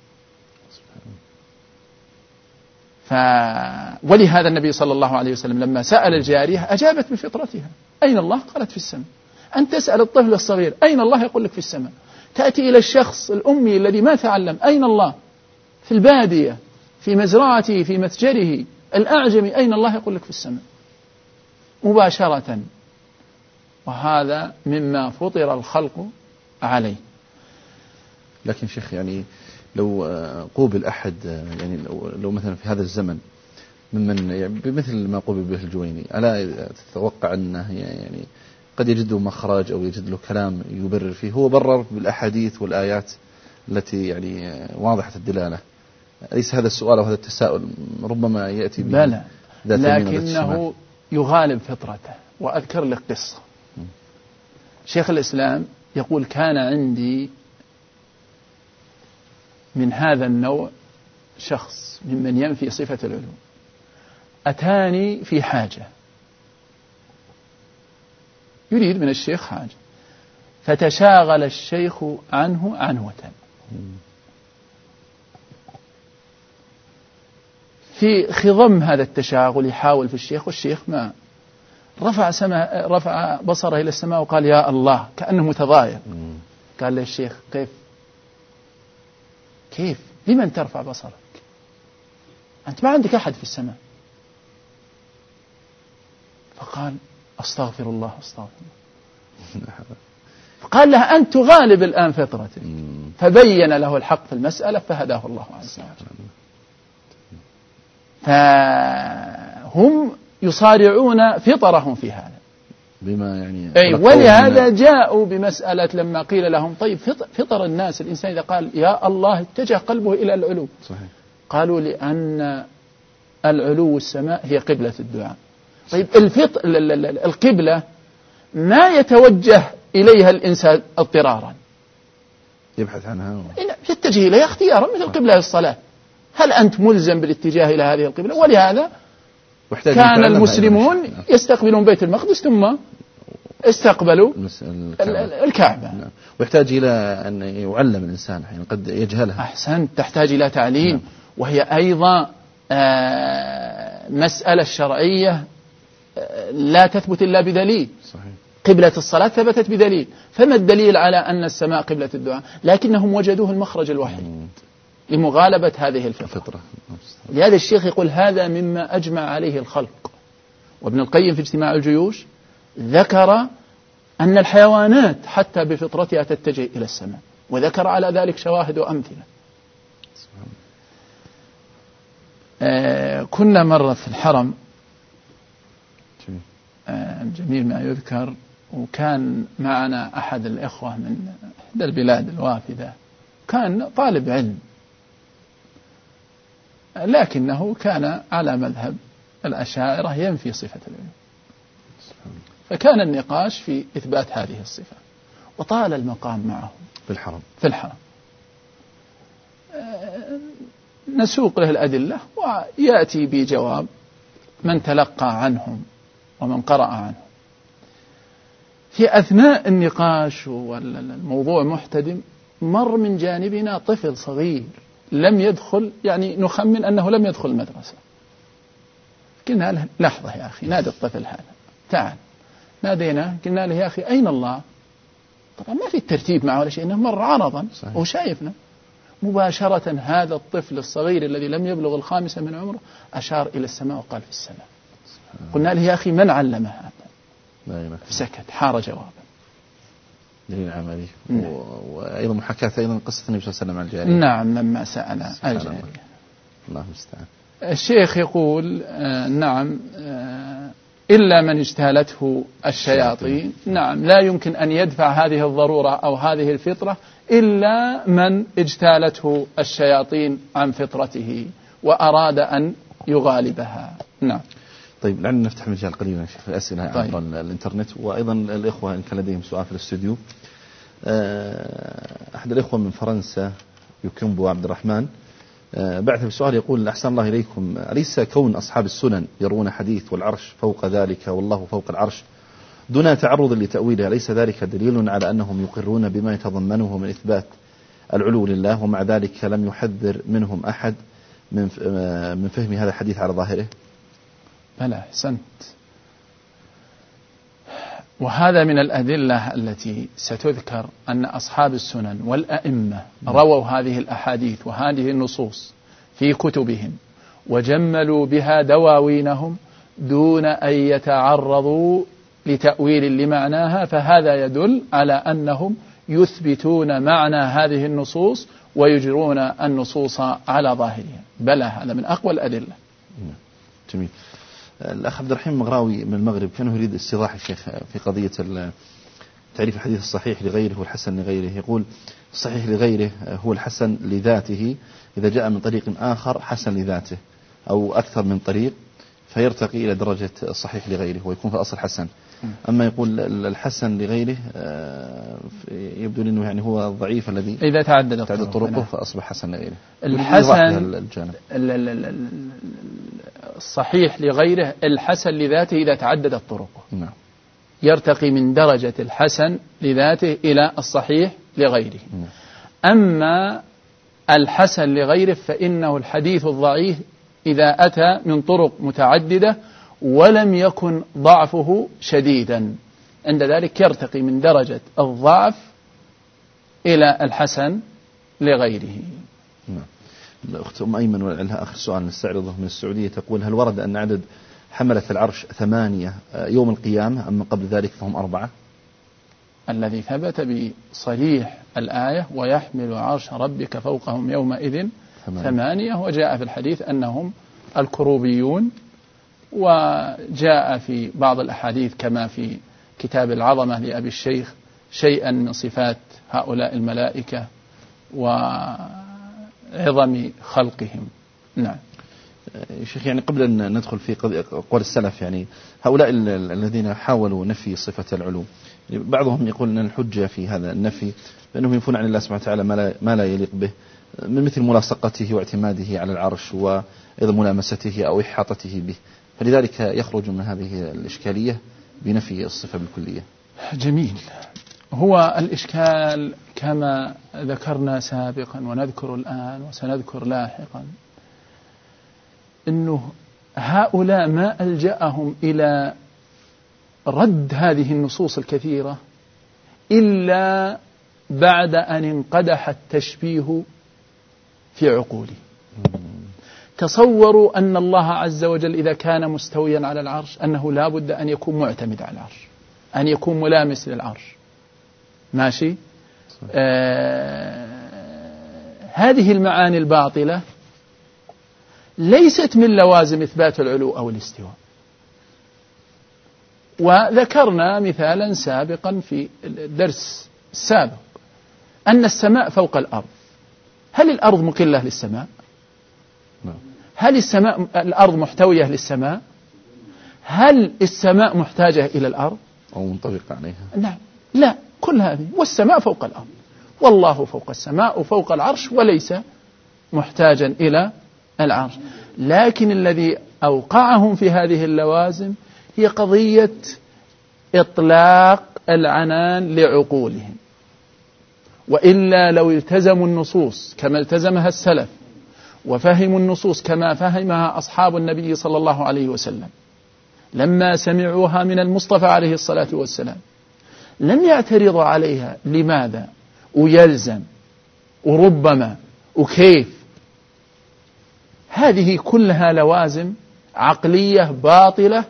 ف... ولهذا النبي صلى الله عليه وسلم لما سأل الجارية أجابت بفطرتها. أين الله؟ قالت في السماء. أن تسأل الطفل الصغير أين الله؟ يقول لك في السماء. تأتي إلى الشخص الأمي الذي ما تعلم أين الله؟ في البادية، في مزرعته، في متجره. الأعجمي أين الله؟ يقول لك في السماء مباشرة. وهذا مما فطر الخلق عليه. لكن شيخ يعني لو قوبل أحد يعني لو, لو مثلا في هذا الزمن ممن يعني بمثل ما قوبل به الجويني، ألا تتوقع أنه يعني قد يجد مخرج أو يجد له كلام يبرر فيه؟ هو برر بالأحاديث والآيات التي يعني واضحة الدلالة. أليس هذا السؤال وهذا التساؤل ربما يأتي به؟ بلى، لكنه يغالب فطرته. وأذكر لك قصة. شيخ الإسلام يقول كان عندي من هذا النوع شخص ممن ينفي صفة العلو، أتاني في حاجة، يريد من الشيخ حاجة، فتشاغل الشيخ عنه عنوة. في خضم هذا التشاغل يحاول في الشيخ، والشيخ ما رفع سما رفع بصره إلى السماء وقال يا الله، كأنه متضايق. قال له الشيخ كيف كيف لمن ترفع بصرك؟ أنت ما عندك أحد في السماء. فقال أستغفر الله أستغفر الله. فقال له أنت تغالب الآن فطرتك. فبين له الحق في المسألة فهداه الله عز وجل. فهم يصارعون فطرهم في هذا بما يعني أي. ولهذا جاءوا بمسألة لما قيل لهم طيب فطر الناس، الإنسان إذا قال يا الله اتجه قلبه إلى العلو. صحيح. قالوا لأن العلو السماء هي قبلة الدعاء. طيب الفطر القبلة ما يتوجه إليها الإنسان اضطرارا، يبحث عنها يتجه إليها اختيارا، مثل قبلة الصلاة. هل أنت ملزم بالاتجاه إلى هذه القبلة؟ ولهذا كان المسلمون يستقبلون بيت المقدس ثم استقبلوا الكعبة. ويحتاج إلى أن يعلم الإنسان، يعني قد يجهلها. أحسنت، تحتاج إلى تعليم. نعم. وهي أيضا مسألة شرعية لا تثبت إلا بدليل. صحيح. قبلة الصلاة ثبتت بدليل، فما الدليل على أن السماء قبلة الدعاء؟ لكنهم وجدوه المخرج الوحيد لمغالبة هذه الفطرة. لهذا الشيخ يقول هذا مما أجمع عليه الخلق. وابن القيم في اجتماع الجيوش ذكر أن الحيوانات حتى بفطرتها تتجه إلى السماء، وذكر على ذلك شواهد وأمثلة. آه كنا مرة في الحرم، آه جميل ما يذكر، وكان معنا أحد الإخوة من إحدى البلاد الوافدة، كان طالب علم لكنه كان على مذهب الأشاعرة ينفي صفة العلو. فكان النقاش في إثبات هذه الصفة، وطال المقام معه في الحرم في الحرم نسوق له الأدلة ويأتي بجواب من تلقى عنهم ومن قرأ عنهم. في أثناء النقاش والموضوع محتدم مر من جانبنا طفل صغير لم يدخل، يعني نخمن أنه لم يدخل المدرسة. قلنا له لحظة يا أخي، نادي الطفل هذا تعال. ناديناه قلنا له يا أخي أين الله؟ طبعا ما في الترتيب معه ولا شيء، إنه مر عرضا وشايفنا. مباشرة هذا الطفل الصغير الذي لم يبلغ الخامسة من عمره أشار إلى السماء وقال في السماء. قلنا له يا أخي من علم هذا؟ سكت، حار جوابا. دليل عملي. وأيضا محاكاة أيضا قصة النبي صلى الله عليه وسلم على الجارية. نعم لما سأل الجارية. الله المستعان. الشيخ يقول آه نعم آه إلا من اجتالته الشياطين. نعم لا يمكن أن يدفع هذه الضرورة أو هذه الفطرة إلا من اجتالته الشياطين عن فطرته وأراد أن يغالبها. نعم. طيب لعلنا نفتح مجال قليلا في الأسئلة عبر طيب. الإنترنت. وأيضا الإخوة إن كان لديهم سؤال في الاستوديو. أحد الإخوة من فرنسا يكنبو عبد الرحمن بعث بسؤال يقول: أحسن الله إليكم، أليس كون أصحاب السنن يرون حديث والعرش فوق ذلك والله فوق العرش دون تعرض لتأويله، أليس ذلك دليل على أنهم يقرون بما يتضمنه من إثبات العلو لله، ومع ذلك لم يحذر منهم أحد من من فهم هذا الحديث على ظاهره؟ بلى، أحسنت. وهذا من الأدلة التي ستذكر أن أصحاب السنن والأئمة رووا هذه الأحاديث وهذه النصوص في كتبهم وجملوا بها دواوينهم دون أن يتعرضوا لتأويل لمعناها، فهذا يدل على أنهم يثبتون معنى هذه النصوص ويجرون النصوص على ظاهرها. بلى، هذا من أقوى الأدلة. جميل. الأخ عبد الرحيم المغراوي من المغرب كان يريد استيضاح الشيخ في قضية تعريف الحديث الصحيح لغيره والحسن لغيره. يقول: الصحيح لغيره هو الحسن لذاته إذا جاء من طريق آخر حسن لذاته أو أكثر من طريق فيرتقي إلى درجة الصحيح لغيره ويكون في الأصل حسن. أما يقول الحسن لغيره يبدو لأنه يعني هو الضعيف الذي إذا تعدد طرقه فأصبح حسن لغيره. الحسن الصحيح لغيره الحسن لذاته إذا تعددت طرقه، نعم، يرتقي من درجة الحسن لذاته إلى الصحيح لغيره. نعم. أما الحسن لغيره فإنه الحديث الضعيف إذا أتى من طرق متعددة ولم يكن ضعفه شديدا، عند ذلك يرتقي من درجة الضعف إلى الحسن لغيره. نعم. الأخت أم أيمن ولها آخر سؤال نستعرضه من السعودية، تقول: هل ورد أن عدد حملة العرش ثمانية يوم القيامة أما قبل ذلك فهم أربعة؟ الذي ثبت بصريح الآية: ويحمل عرش ربك فوقهم يومئذ ثمانية, ثمانية وجاء في الحديث أنهم الكروبيون، وجاء في بعض الأحاديث كما في كتاب العظمة لأبي الشيخ شيئا من صفات هؤلاء الملائكة وعظم خلقهم. نعم. شيخ، يعني قبل أن ندخل في قول السلف، يعني هؤلاء الذين حاولوا نفي صفة العلو، يعني بعضهم يقول أن الحجة في هذا النفي بأنهم ينفون عن الله سبحانه وتعالى ما لا, ما لا يليق به من مثل ملاصقته واعتماده على العرش وأيضا ملامسته أو إحاطته به، فلذلك يخرج من هذه الإشكالية بنفي الصفة بالكلية. جميل. هو الإشكال كما ذكرنا سابقا ونذكر الآن وسنذكر لاحقا أنه هؤلاء ما ألجأهم إلى رد هذه النصوص الكثيرة إلا بعد أن انقدح التشبيه في عقوله. تصوروا أن الله عز وجل إذا كان مستويا على العرش أنه لا بد أن يكون معتمد على العرش، أن يكون ملامس للعرش، ماشي. آه هذه المعاني الباطلة ليست من لوازم إثبات العلو أو الاستواء. وذكرنا مثالا سابقا في الدرس السابق أن السماء فوق الأرض. هل الأرض مقلة للسماء؟ هل السماء الأرض محتوية للسماء؟ هل السماء محتاجة إلى الأرض أو منطبقة عليها؟ نعم، لا، كل هذه. والسماء فوق الأرض، والله فوق السماء وفوق العرش وليس محتاجا إلى العرش. لكن الذي أوقعهم في هذه اللوازم هي قضية إطلاق العنان لعقولهم، وإلا لو التزموا النصوص كما التزمها السلف وفهموا النصوص كما فهمها أصحاب النبي صلى الله عليه وسلم لما سمعوها من المصطفى عليه الصلاة والسلام لم يعترضوا عليها. لماذا؟ ويلزم وربما وكيف. هذه كلها لوازم عقلية باطلة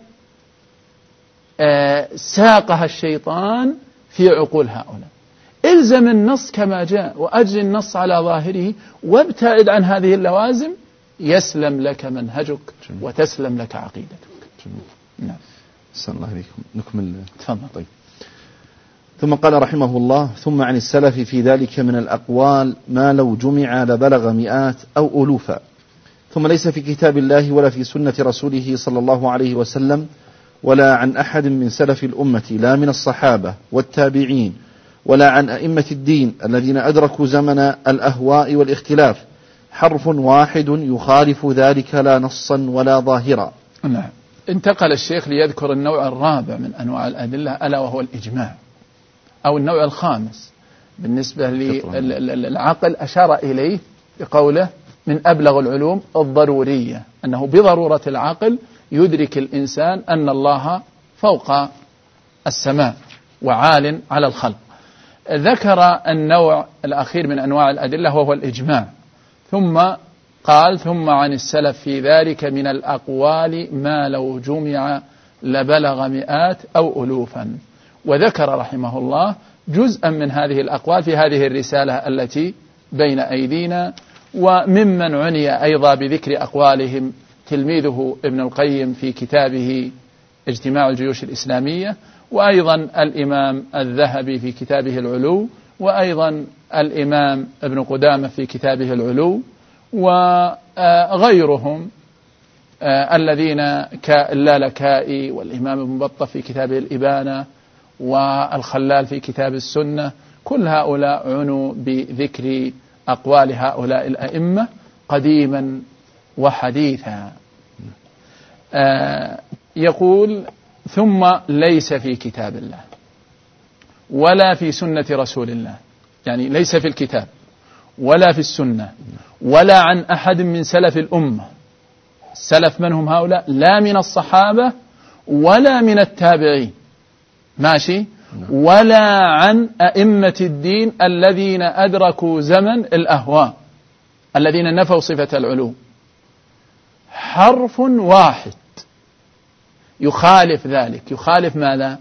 آه ساقها الشيطان في عقول هؤلاء. الزم النص كما جاء وأجل النص على ظاهره وابتعد عن هذه اللوازم، يسلم لك منهجك جميل. وتسلم لك عقيدتك. جميل. نعم. أحسن الله إليكم. نكمل. تفضل. طيب. ثم قال رحمه الله: ثم عن السلف في ذلك من الأقوال ما لو جمع لبلغ مئات أو ألوفا، ثم ليس في كتاب الله ولا في سنة رسوله صلى الله عليه وسلم ولا عن أحد من سلف الأمة لا من الصحابة والتابعين ولا عن أئمة الدين الذين أدركوا زمن الأهواء والاختلاف، حرف واحد يخالف ذلك لا نصا ولا ظاهرا. نعم. انتقل الشيخ ليذكر النوع الرابع من أنواع الأدلة، ألا وهو الإجماع، أو النوع الخامس بالنسبة للعقل، أشار إليه بقوله من أبلغ العلوم الضرورية، أنه بضرورة العقل يدرك الإنسان أن الله فوق السماء وعال على الخلق. ذكر النوع الأخير من أنواع الأدلة وهو الإجماع، ثم قال ثم عن السلف في ذلك من الأقوال ما لو جمع لبلغ مئات أو ألوفا. وذكر رحمه الله جزءا من هذه الأقوال في هذه الرسالة التي بين أيدينا. وممن عني أيضا بذكر أقوالهم تلميذه ابن القيم في كتابه اجتماع الجيوش الإسلامية، وأيضا الإمام الذهبي في كتابه العلو، وأيضا الإمام ابن قدامة في كتابه العلو، وغيرهم الذين كاللالكائي والإمام ابن بطة في كتابه الإبانة والخلال في كتاب السنة. كل هؤلاء عنوا بذكر أقوال هؤلاء الأئمة قديما وحديثا. آه يقول ثم ليس في كتاب الله ولا في سنة رسول الله، يعني ليس في الكتاب ولا في السنة ولا عن أحد من سلف الأمة. السلف من هم هؤلاء؟ لا من الصحابة ولا من التابعين، ماشي، ولا عن أئمة الدين الذين أدركوا زمن الأهواء الذين نفوا صفة العلو. حرف واحد يخالف ذلك. يخالف ماذا؟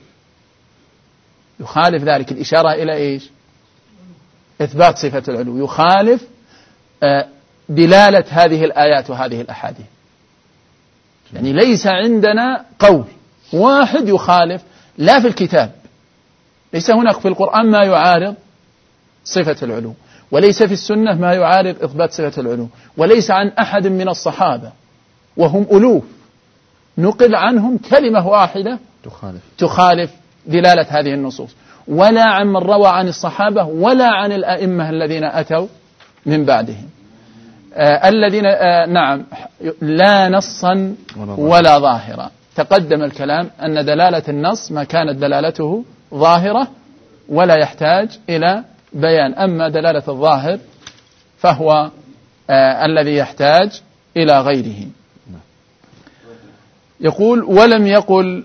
يخالف ذلك الإشارة إلى إيش؟ إثبات صفة العلو. يخالف دلالة هذه الآيات وهذه الأحاديث. يعني ليس عندنا قول واحد يخالف، لا في الكتاب، ليس هناك في القرآن ما يعارض صفة العلو، وليس في السنة ما يعارض إثبات صفة العلو، وليس عن أحد من الصحابة وهم ألوف نقل عنهم كلمة واحدة تخالف, تخالف دلالة هذه النصوص، ولا عن من روى عن الصحابة ولا عن الأئمة الذين أتوا من بعدهم. آه الذين آه نعم لا نصا ولا ظاهرا. تقدم الكلام أن دلالة النص ما كانت دلالته ظاهرة ولا يحتاج إلى بيان، أما دلالة الظاهر فهو آه الذي يحتاج إلى غيره. يقول ولم يقل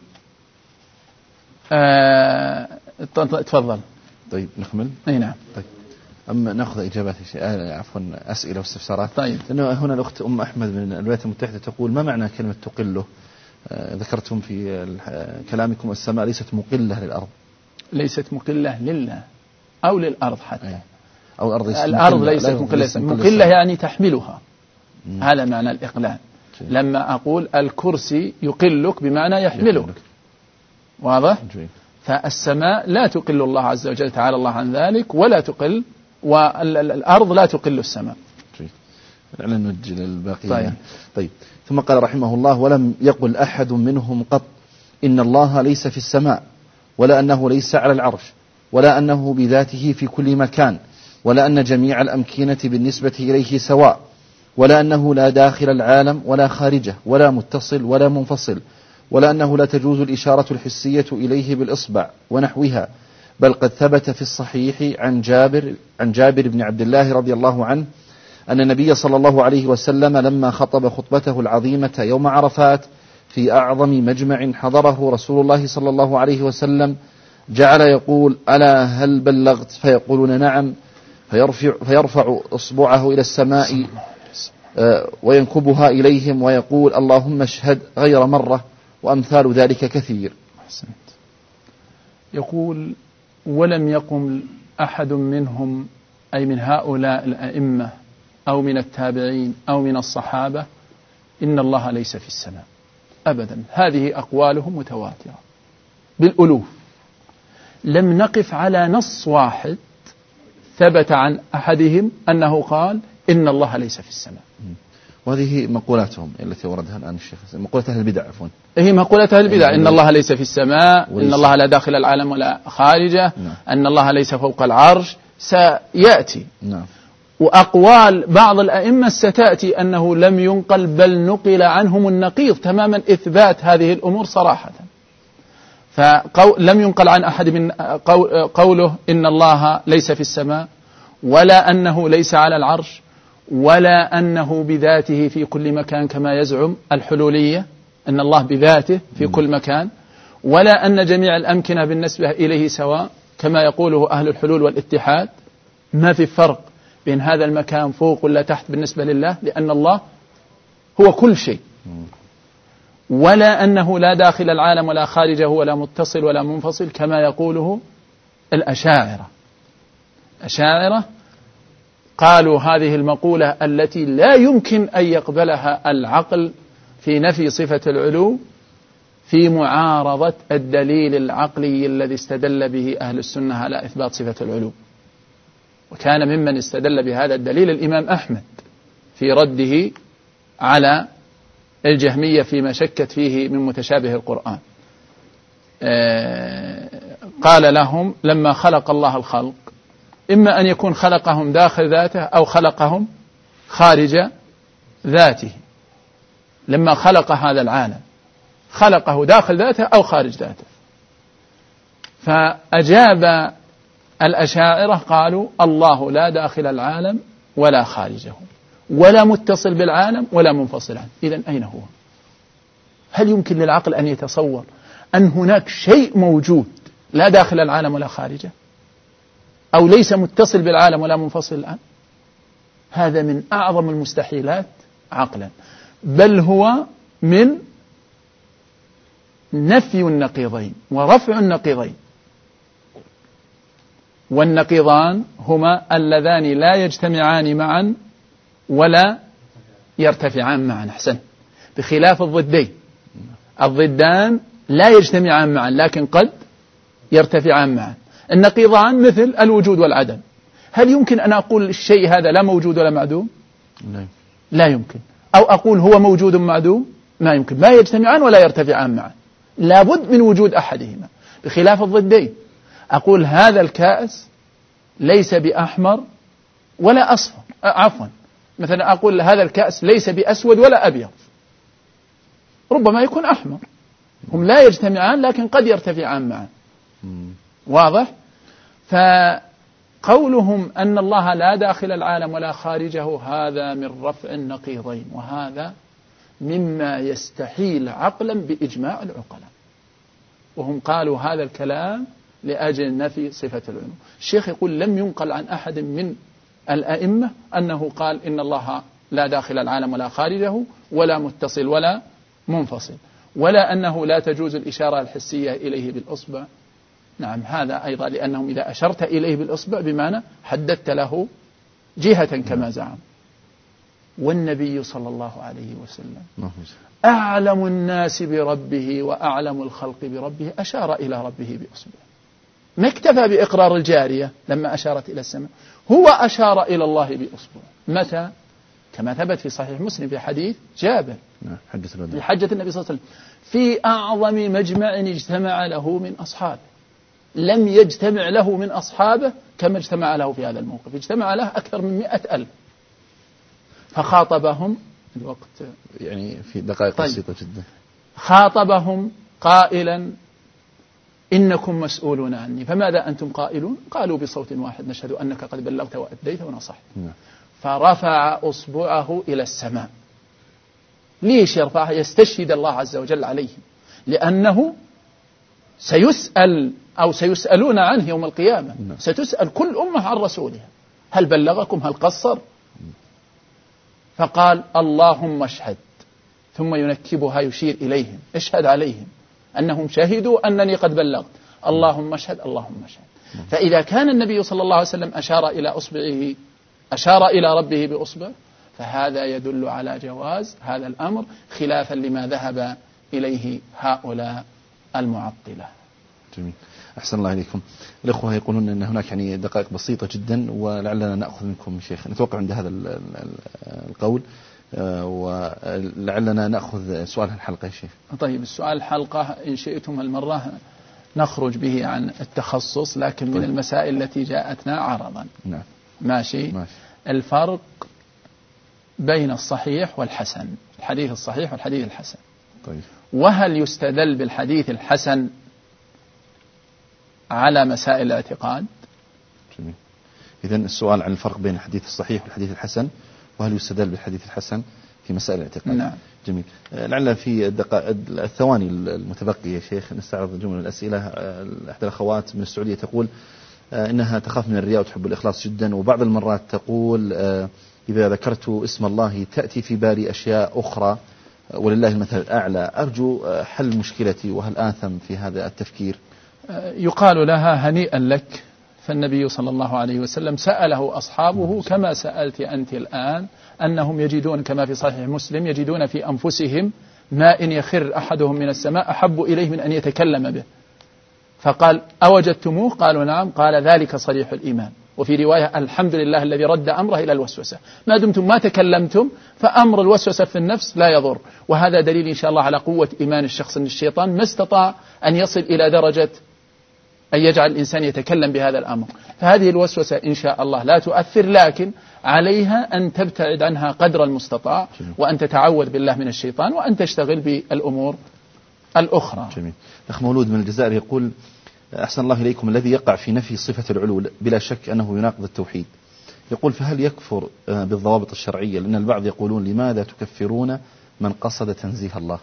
آه تفضل. طيب نكمل. اي نعم. طيب أما نأخذ إجابات عفوا أسئلة واستفسارات. طيب. لأنه هنا الأخت أم أحمد من الولايات المتحدة تقول ما معنى كلمة تقله؟ آه ذكرتم في كلامكم السماء ليست مقلة للأرض. ليست مقلة لله أو للأرض حتى. أي. أو الأرض, الأرض ليست مقلة. مقلة يعني تحملها. مم. هذا معنى الإقلال. جي. لما أقول الكرسي يقلك بمعنى يحملك. يحملك. واضح؟ جي. فالسماء لا تقل الله عز وجل تعالى الله عن ذلك، ولا تقل، والأرض لا تقل السماء. لعلنا نوجه للباقيين. طيب. طيب ثم قال رحمه الله ولم يقل أحد منهم قط إن الله ليس في السماء، ولا أنه ليس على العرش، ولا أنه بذاته في كل مكان، ولا أن جميع الأمكنة بالنسبة إليه سواء، ولا أنه لا داخل العالم ولا خارجه، ولا متصل ولا منفصل، ولا أنه لا تجوز الإشارة الحسية إليه بالإصبع ونحوها، بل قد ثبت في الصحيح عن جابر عن جابر بن عبد الله رضي الله عنه أن النبي صلى الله عليه وسلم لما خطب خطبته العظيمة يوم عرفات في أعظم مجمع حضره رسول الله صلى الله عليه وسلم جعل يقول ألا هل بلغت؟ فيقولون نعم، فيرفع, فيرفع إصبعه إلى السماء وينكبها إليهم ويقول اللهم اشهد غير مرة، وأمثال ذلك كثير. أحسنت. يقول ولم يقم أحد منهم أي من هؤلاء الأئمة أو من التابعين أو من الصحابة إن الله ليس في السماء أبدا. هذه أقوالهم متواترة بالألوف. لم نقف على نص واحد ثبت عن أحدهم أنه قال إن الله ليس في السماء. وهذه مقولاتهم التي وردها الآن الشيخ، مقولة أهل البدع عفوا. هي مقولة أهل البدع، إن الله ليس في السماء، إن الله لا داخل العالم ولا خارجه، نعم. أن الله ليس فوق العرش، سيأتي. نعم. وأقوال بعض الأئمة ستأتي أنه لم ينقل بل نقل عنهم النقيض تماما إثبات هذه الأمور صراحة. فلم ينقل عن أحد من قوله إن الله ليس في السماء، ولا أنه ليس على العرش، ولا أنه بذاته في كل مكان كما يزعم الحلولية أن الله بذاته في كل مكان، ولا أن جميع الأمكنة بالنسبة إليه سواء كما يقوله أهل الحلول والاتحاد. ما في فرق بين هذا المكان فوق ولا تحت بالنسبة لله، لأن الله هو كل شيء. ولا أنه لا داخل العالم ولا خارجه ولا متصل ولا منفصل كما يقوله الأشاعرة. أشاعرة قالوا هذه المقولة التي لا يمكن أن يقبلها العقل في نفي صفة العلو في معارضة الدليل العقلي الذي استدل به أهل السنة على إثبات صفة العلو. وكان ممن استدل بهذا الدليل الإمام أحمد في رده على الجهمية فيما شكت فيه من متشابه القرآن. قال لهم لما خلق الله الخلق إما أن يكون خلقهم داخل ذاته أو خلقهم خارج ذاته. لما خلق هذا العالم خلقه داخل ذاته أو خارج ذاته. فأجاب الأشاعرة قالوا الله لا داخل العالم ولا خارجه، ولا متصل بالعالم ولا منفصل عنه. إذن أين هو؟ هل يمكن للعقل أن يتصور أن هناك شيء موجود لا داخل العالم ولا خارجه، أو ليس متصل بالعالم ولا منفصل عنه؟ هذا من أعظم المستحيلات عقلا، بل هو من نفي النقيضين ورفع النقيضين. والنقيضان هما اللذان لا يجتمعان معا ولا يرتفعان معا. أحسن. بخلاف الضدين، الضدان لا يجتمعان معا لكن قد يرتفعان معا. النقيضان مثل الوجود والعدم. هل يمكن أن أقول الشيء هذا لا موجود ولا معدوم؟ لا يمكن. أو أقول هو موجود معدوم؟ ما يمكن. ما يجتمعان ولا يرتفعان معا، لابد من وجود أحدهما. بخلاف الضدين، أقول هذا الكأس ليس بأحمر ولا أصفر، عفوا مثلا أقول هذا الكأس ليس بأسود ولا أبيض، ربما يكون أحمر. هم لا يجتمعان لكن قد يرتفعان معا. واضح؟ فقولهم أن الله لا داخل العالم ولا خارجه هذا من رفع النقيضين، وهذا مما يستحيل عقلا بإجماع العقلاء. وهم قالوا هذا الكلام لأجل نفي صفة العلو. الشيخ يقول لم ينقل عن أحد من الأئمة أنه قال إن الله لا داخل العالم ولا خارجه ولا متصل ولا منفصل، ولا أنه لا تجوز الإشارة الحسية إليه بالأصبع. نعم، هذا أيضا لأنهم إذا أشرت إليه بالأصبع بمعنى حددت له جهة كما زعم. والنبي صلى الله عليه وسلم أعلم الناس بربه وأعلم الخلق بربه أشار إلى ربه بأصبعه. ما اكتفى بإقرار الجارية لما أشارت إلى السماء، هو أشار إلى الله بأصبعه. متى؟ كما ثبت في صحيح مسلم في حديث جابر في حجة النبي صلى الله عليه وسلم في أعظم مجمع اجتمع له من أصحابه. لم يجتمع له من أصحابه كما اجتمع له في هذا الموقف، اجتمع له أكثر من مئة ألف. فخاطبهم الوقت يعني في دقائق طيب. بسيطة جدا. خاطبهم قائلا إنكم مسؤولون عني، فماذا أنتم قائلون؟ قالوا بصوت واحد نشهد أنك قد بلغت وأديت ونصحت. نعم. فرفع أصبعه إلى السماء. ليش يرفعها؟ يستشهد الله عز وجل عليه، لأنه سيسأل أو سيسألون عنه يوم القيامة. نعم. ستسأل كل أمة عن رسولها، هل بلغكم؟ هل قصر؟ فقال اللهم اشهد، ثم ينكبها يشير إليهم، اشهد عليهم أنهم شهدوا أنني قد بلغت، اللهم اشهد اللهم اشهد. فإذا كان النبي صلى الله عليه وسلم أشار إلى أصبعه، أشار إلى ربه بأصبع، فهذا يدل على جواز هذا الأمر خلافا لما ذهب إليه هؤلاء المعطلة. جميل. أحسن الله إليكم. الأخوة يقولون أن هناك يعني دقائق بسيطة جدا، ولعلنا نأخذ منكم شيخ نتوقع عند هذا القول ولعلنا نأخذ سؤال الحلقة يا شيخ. طيب السؤال الحلقة إن شئتم المرة نخرج به عن التخصص، لكن من المسائل التي جاءتنا عرضا. نعم. ماشي. ماشي. الفرق بين الصحيح والحسن، الحديث الصحيح والحديث الحسن. طيب. وهل يستدل بالحديث الحسن على مسائل الاعتقاد؟ جميل. إذن السؤال عن الفرق بين الحديث الصحيح والحديث الحسن، وهل يستدل بالحديث الحسن في مسائل الاعتقاد. نعم. جميل. لعل في الدقائق الثواني المتبقية يا شيخ نستعرض جمل الأسئلة. إحدى الأخوات من السعودية تقول إنها تخاف من الرياء وتحب الإخلاص جدا، وبعض المرات تقول إذا ذكرت اسم الله تأتي في بالي أشياء أخرى ولله المثل الأعلى، أرجو حل مشكلتي، وهل آثم في هذا التفكير؟ يقال لها هنيئا لك، فالنبي صلى الله عليه وسلم سأله أصحابه كما سألت أنت الآن، أنهم يجدون كما في صحيح مسلم يجدون في أنفسهم ما إن يخر أحدهم من السماء أحب إليه من أن يتكلم به، فقال أوجدتموه؟ قالوا نعم. قال ذلك صريح الإيمان. وفي رواية الحمد لله الذي رد أمره إلى الوسوسة، ما دمتم ما تكلمتم فأمر الوسوسة في النفس لا يضر. وهذا دليل إن شاء الله على قوة إيمان الشخص، أن الشيطان ما استطاع أن يصل إلى درجة أن يجعل الإنسان يتكلم بهذا الأمر. فهذه الوسوسة إن شاء الله لا تؤثر، لكن عليها أن تبتعد عنها قدر المستطاع، وأن تتعوذ بالله من الشيطان، وأن تشتغل بالأمور الأخرى. جميل. الأخ مولود من الجزائر يقول أحسن الله إليكم، الذي يقع في نفي صفة العلو بلا شك أنه يناقض التوحيد، يقول فهل يكفر بالضوابط الشرعية؟ لأن البعض يقولون لماذا تكفرون من قصد تنزيه الله؟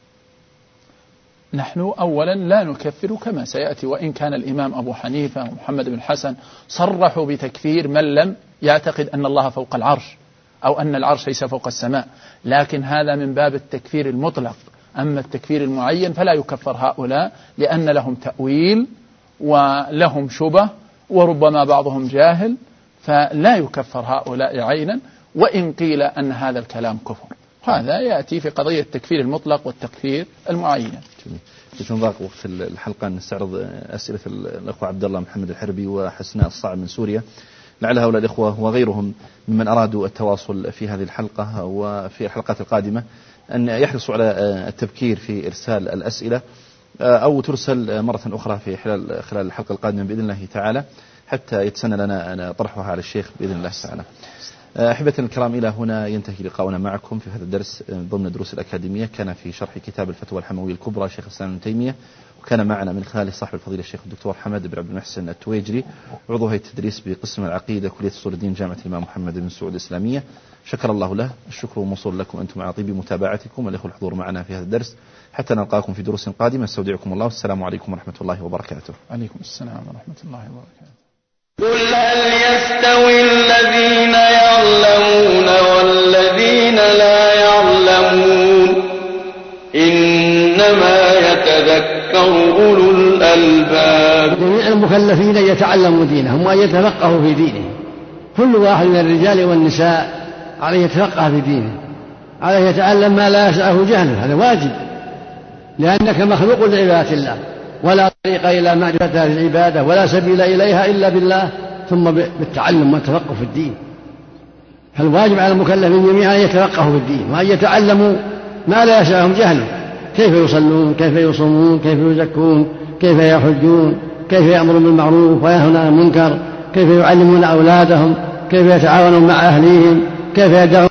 نحن أولا لا نكفر كما سيأتي، وإن كان الإمام أبو حنيفة ومحمد بن الحسن صرحوا بتكفير من لم يعتقد أن الله فوق العرش، أو أن العرش ليس فوق السماء، لكن هذا من باب التكفير المطلق. أما التكفير المعين فلا يكفر هؤلاء، لأن لهم تأويل ولهم شبه، وربما بعضهم جاهل، فلا يكفر هؤلاء عينا، وإن قيل أن هذا الكلام كفر. هذا يأتي في قضية التكفير المطلق والتكفير المعين. في نضاق وقت الحلقة نستعرض أسئلة الأخوة عبد الله محمد الحربي وحسناء الصعب من سوريا، لعل هؤلاء الإخوة وغيرهم ممن أرادوا التواصل في هذه الحلقة وفي الحلقات القادمة أن يحرصوا على التبكير في إرسال الأسئلة، أو ترسل مرة أخرى في خلال خلال الحلقة القادمة بإذن الله تعالى، حتى يتسنى لنا أن طرحها على الشيخ بإذن الله تعالى. أحبتنا الكرام، إلى هنا ينتهي لقاؤنا معكم في هذا الدرس ضمن الدروس الأكاديمية. كان في شرح كتاب الفتوى الحموية الكبرى شيخ الإسلام ابن تيمية، وكان معنا من خلال صاحب الفضيلة الشيخ الدكتور حمد بن عبد المحسن التويجري، عضو هيئة التدريس بقسم العقيدة كلية أصول الدين جامعة الإمام محمد بن سعود الإسلامية. شكر الله له، الشكر موصول لكم أنتم على طيب متابعتكم والإخوة الحضور معنا في هذا الدرس، حتى نلقاكم في دروس قادمة. استودعكم الله، والسلام عليكم ورحمة الله وبركاته. عليكم السلام ورحمة الله وبركاته. قل هل يستوي الذين يعلمون والذين لا يعلمون، إنما يتذكر أولو الألباب. جميع المكلفين يتعلموا دينهم وأن يتفقهوا في دينهم، كل واحد من الرجال والنساء عليه يتفقه في دينه، عليه يتعلم ما لا يسعه جهله، هذا واجب، لأنك مخلوق لعبادة الله، ولا طريق إلى معرفة هذه العبادة ولا سبيل إليها إلا بالله، ثم بالتعلم والتفقه في الدين. فالواجب على المكلفين جميعا أن يتفقهوا في الدين وأن يتعلموا ما لا يسعهم جهله، كيف يصلون، كيف يصومون، كيف يزكون، كيف يحجون، كيف يأمرون بالمعروف وينهون عن المنكر، كيف يعلمون أولادهم، كيف يتعاونون مع أهليهم، كيف يدعون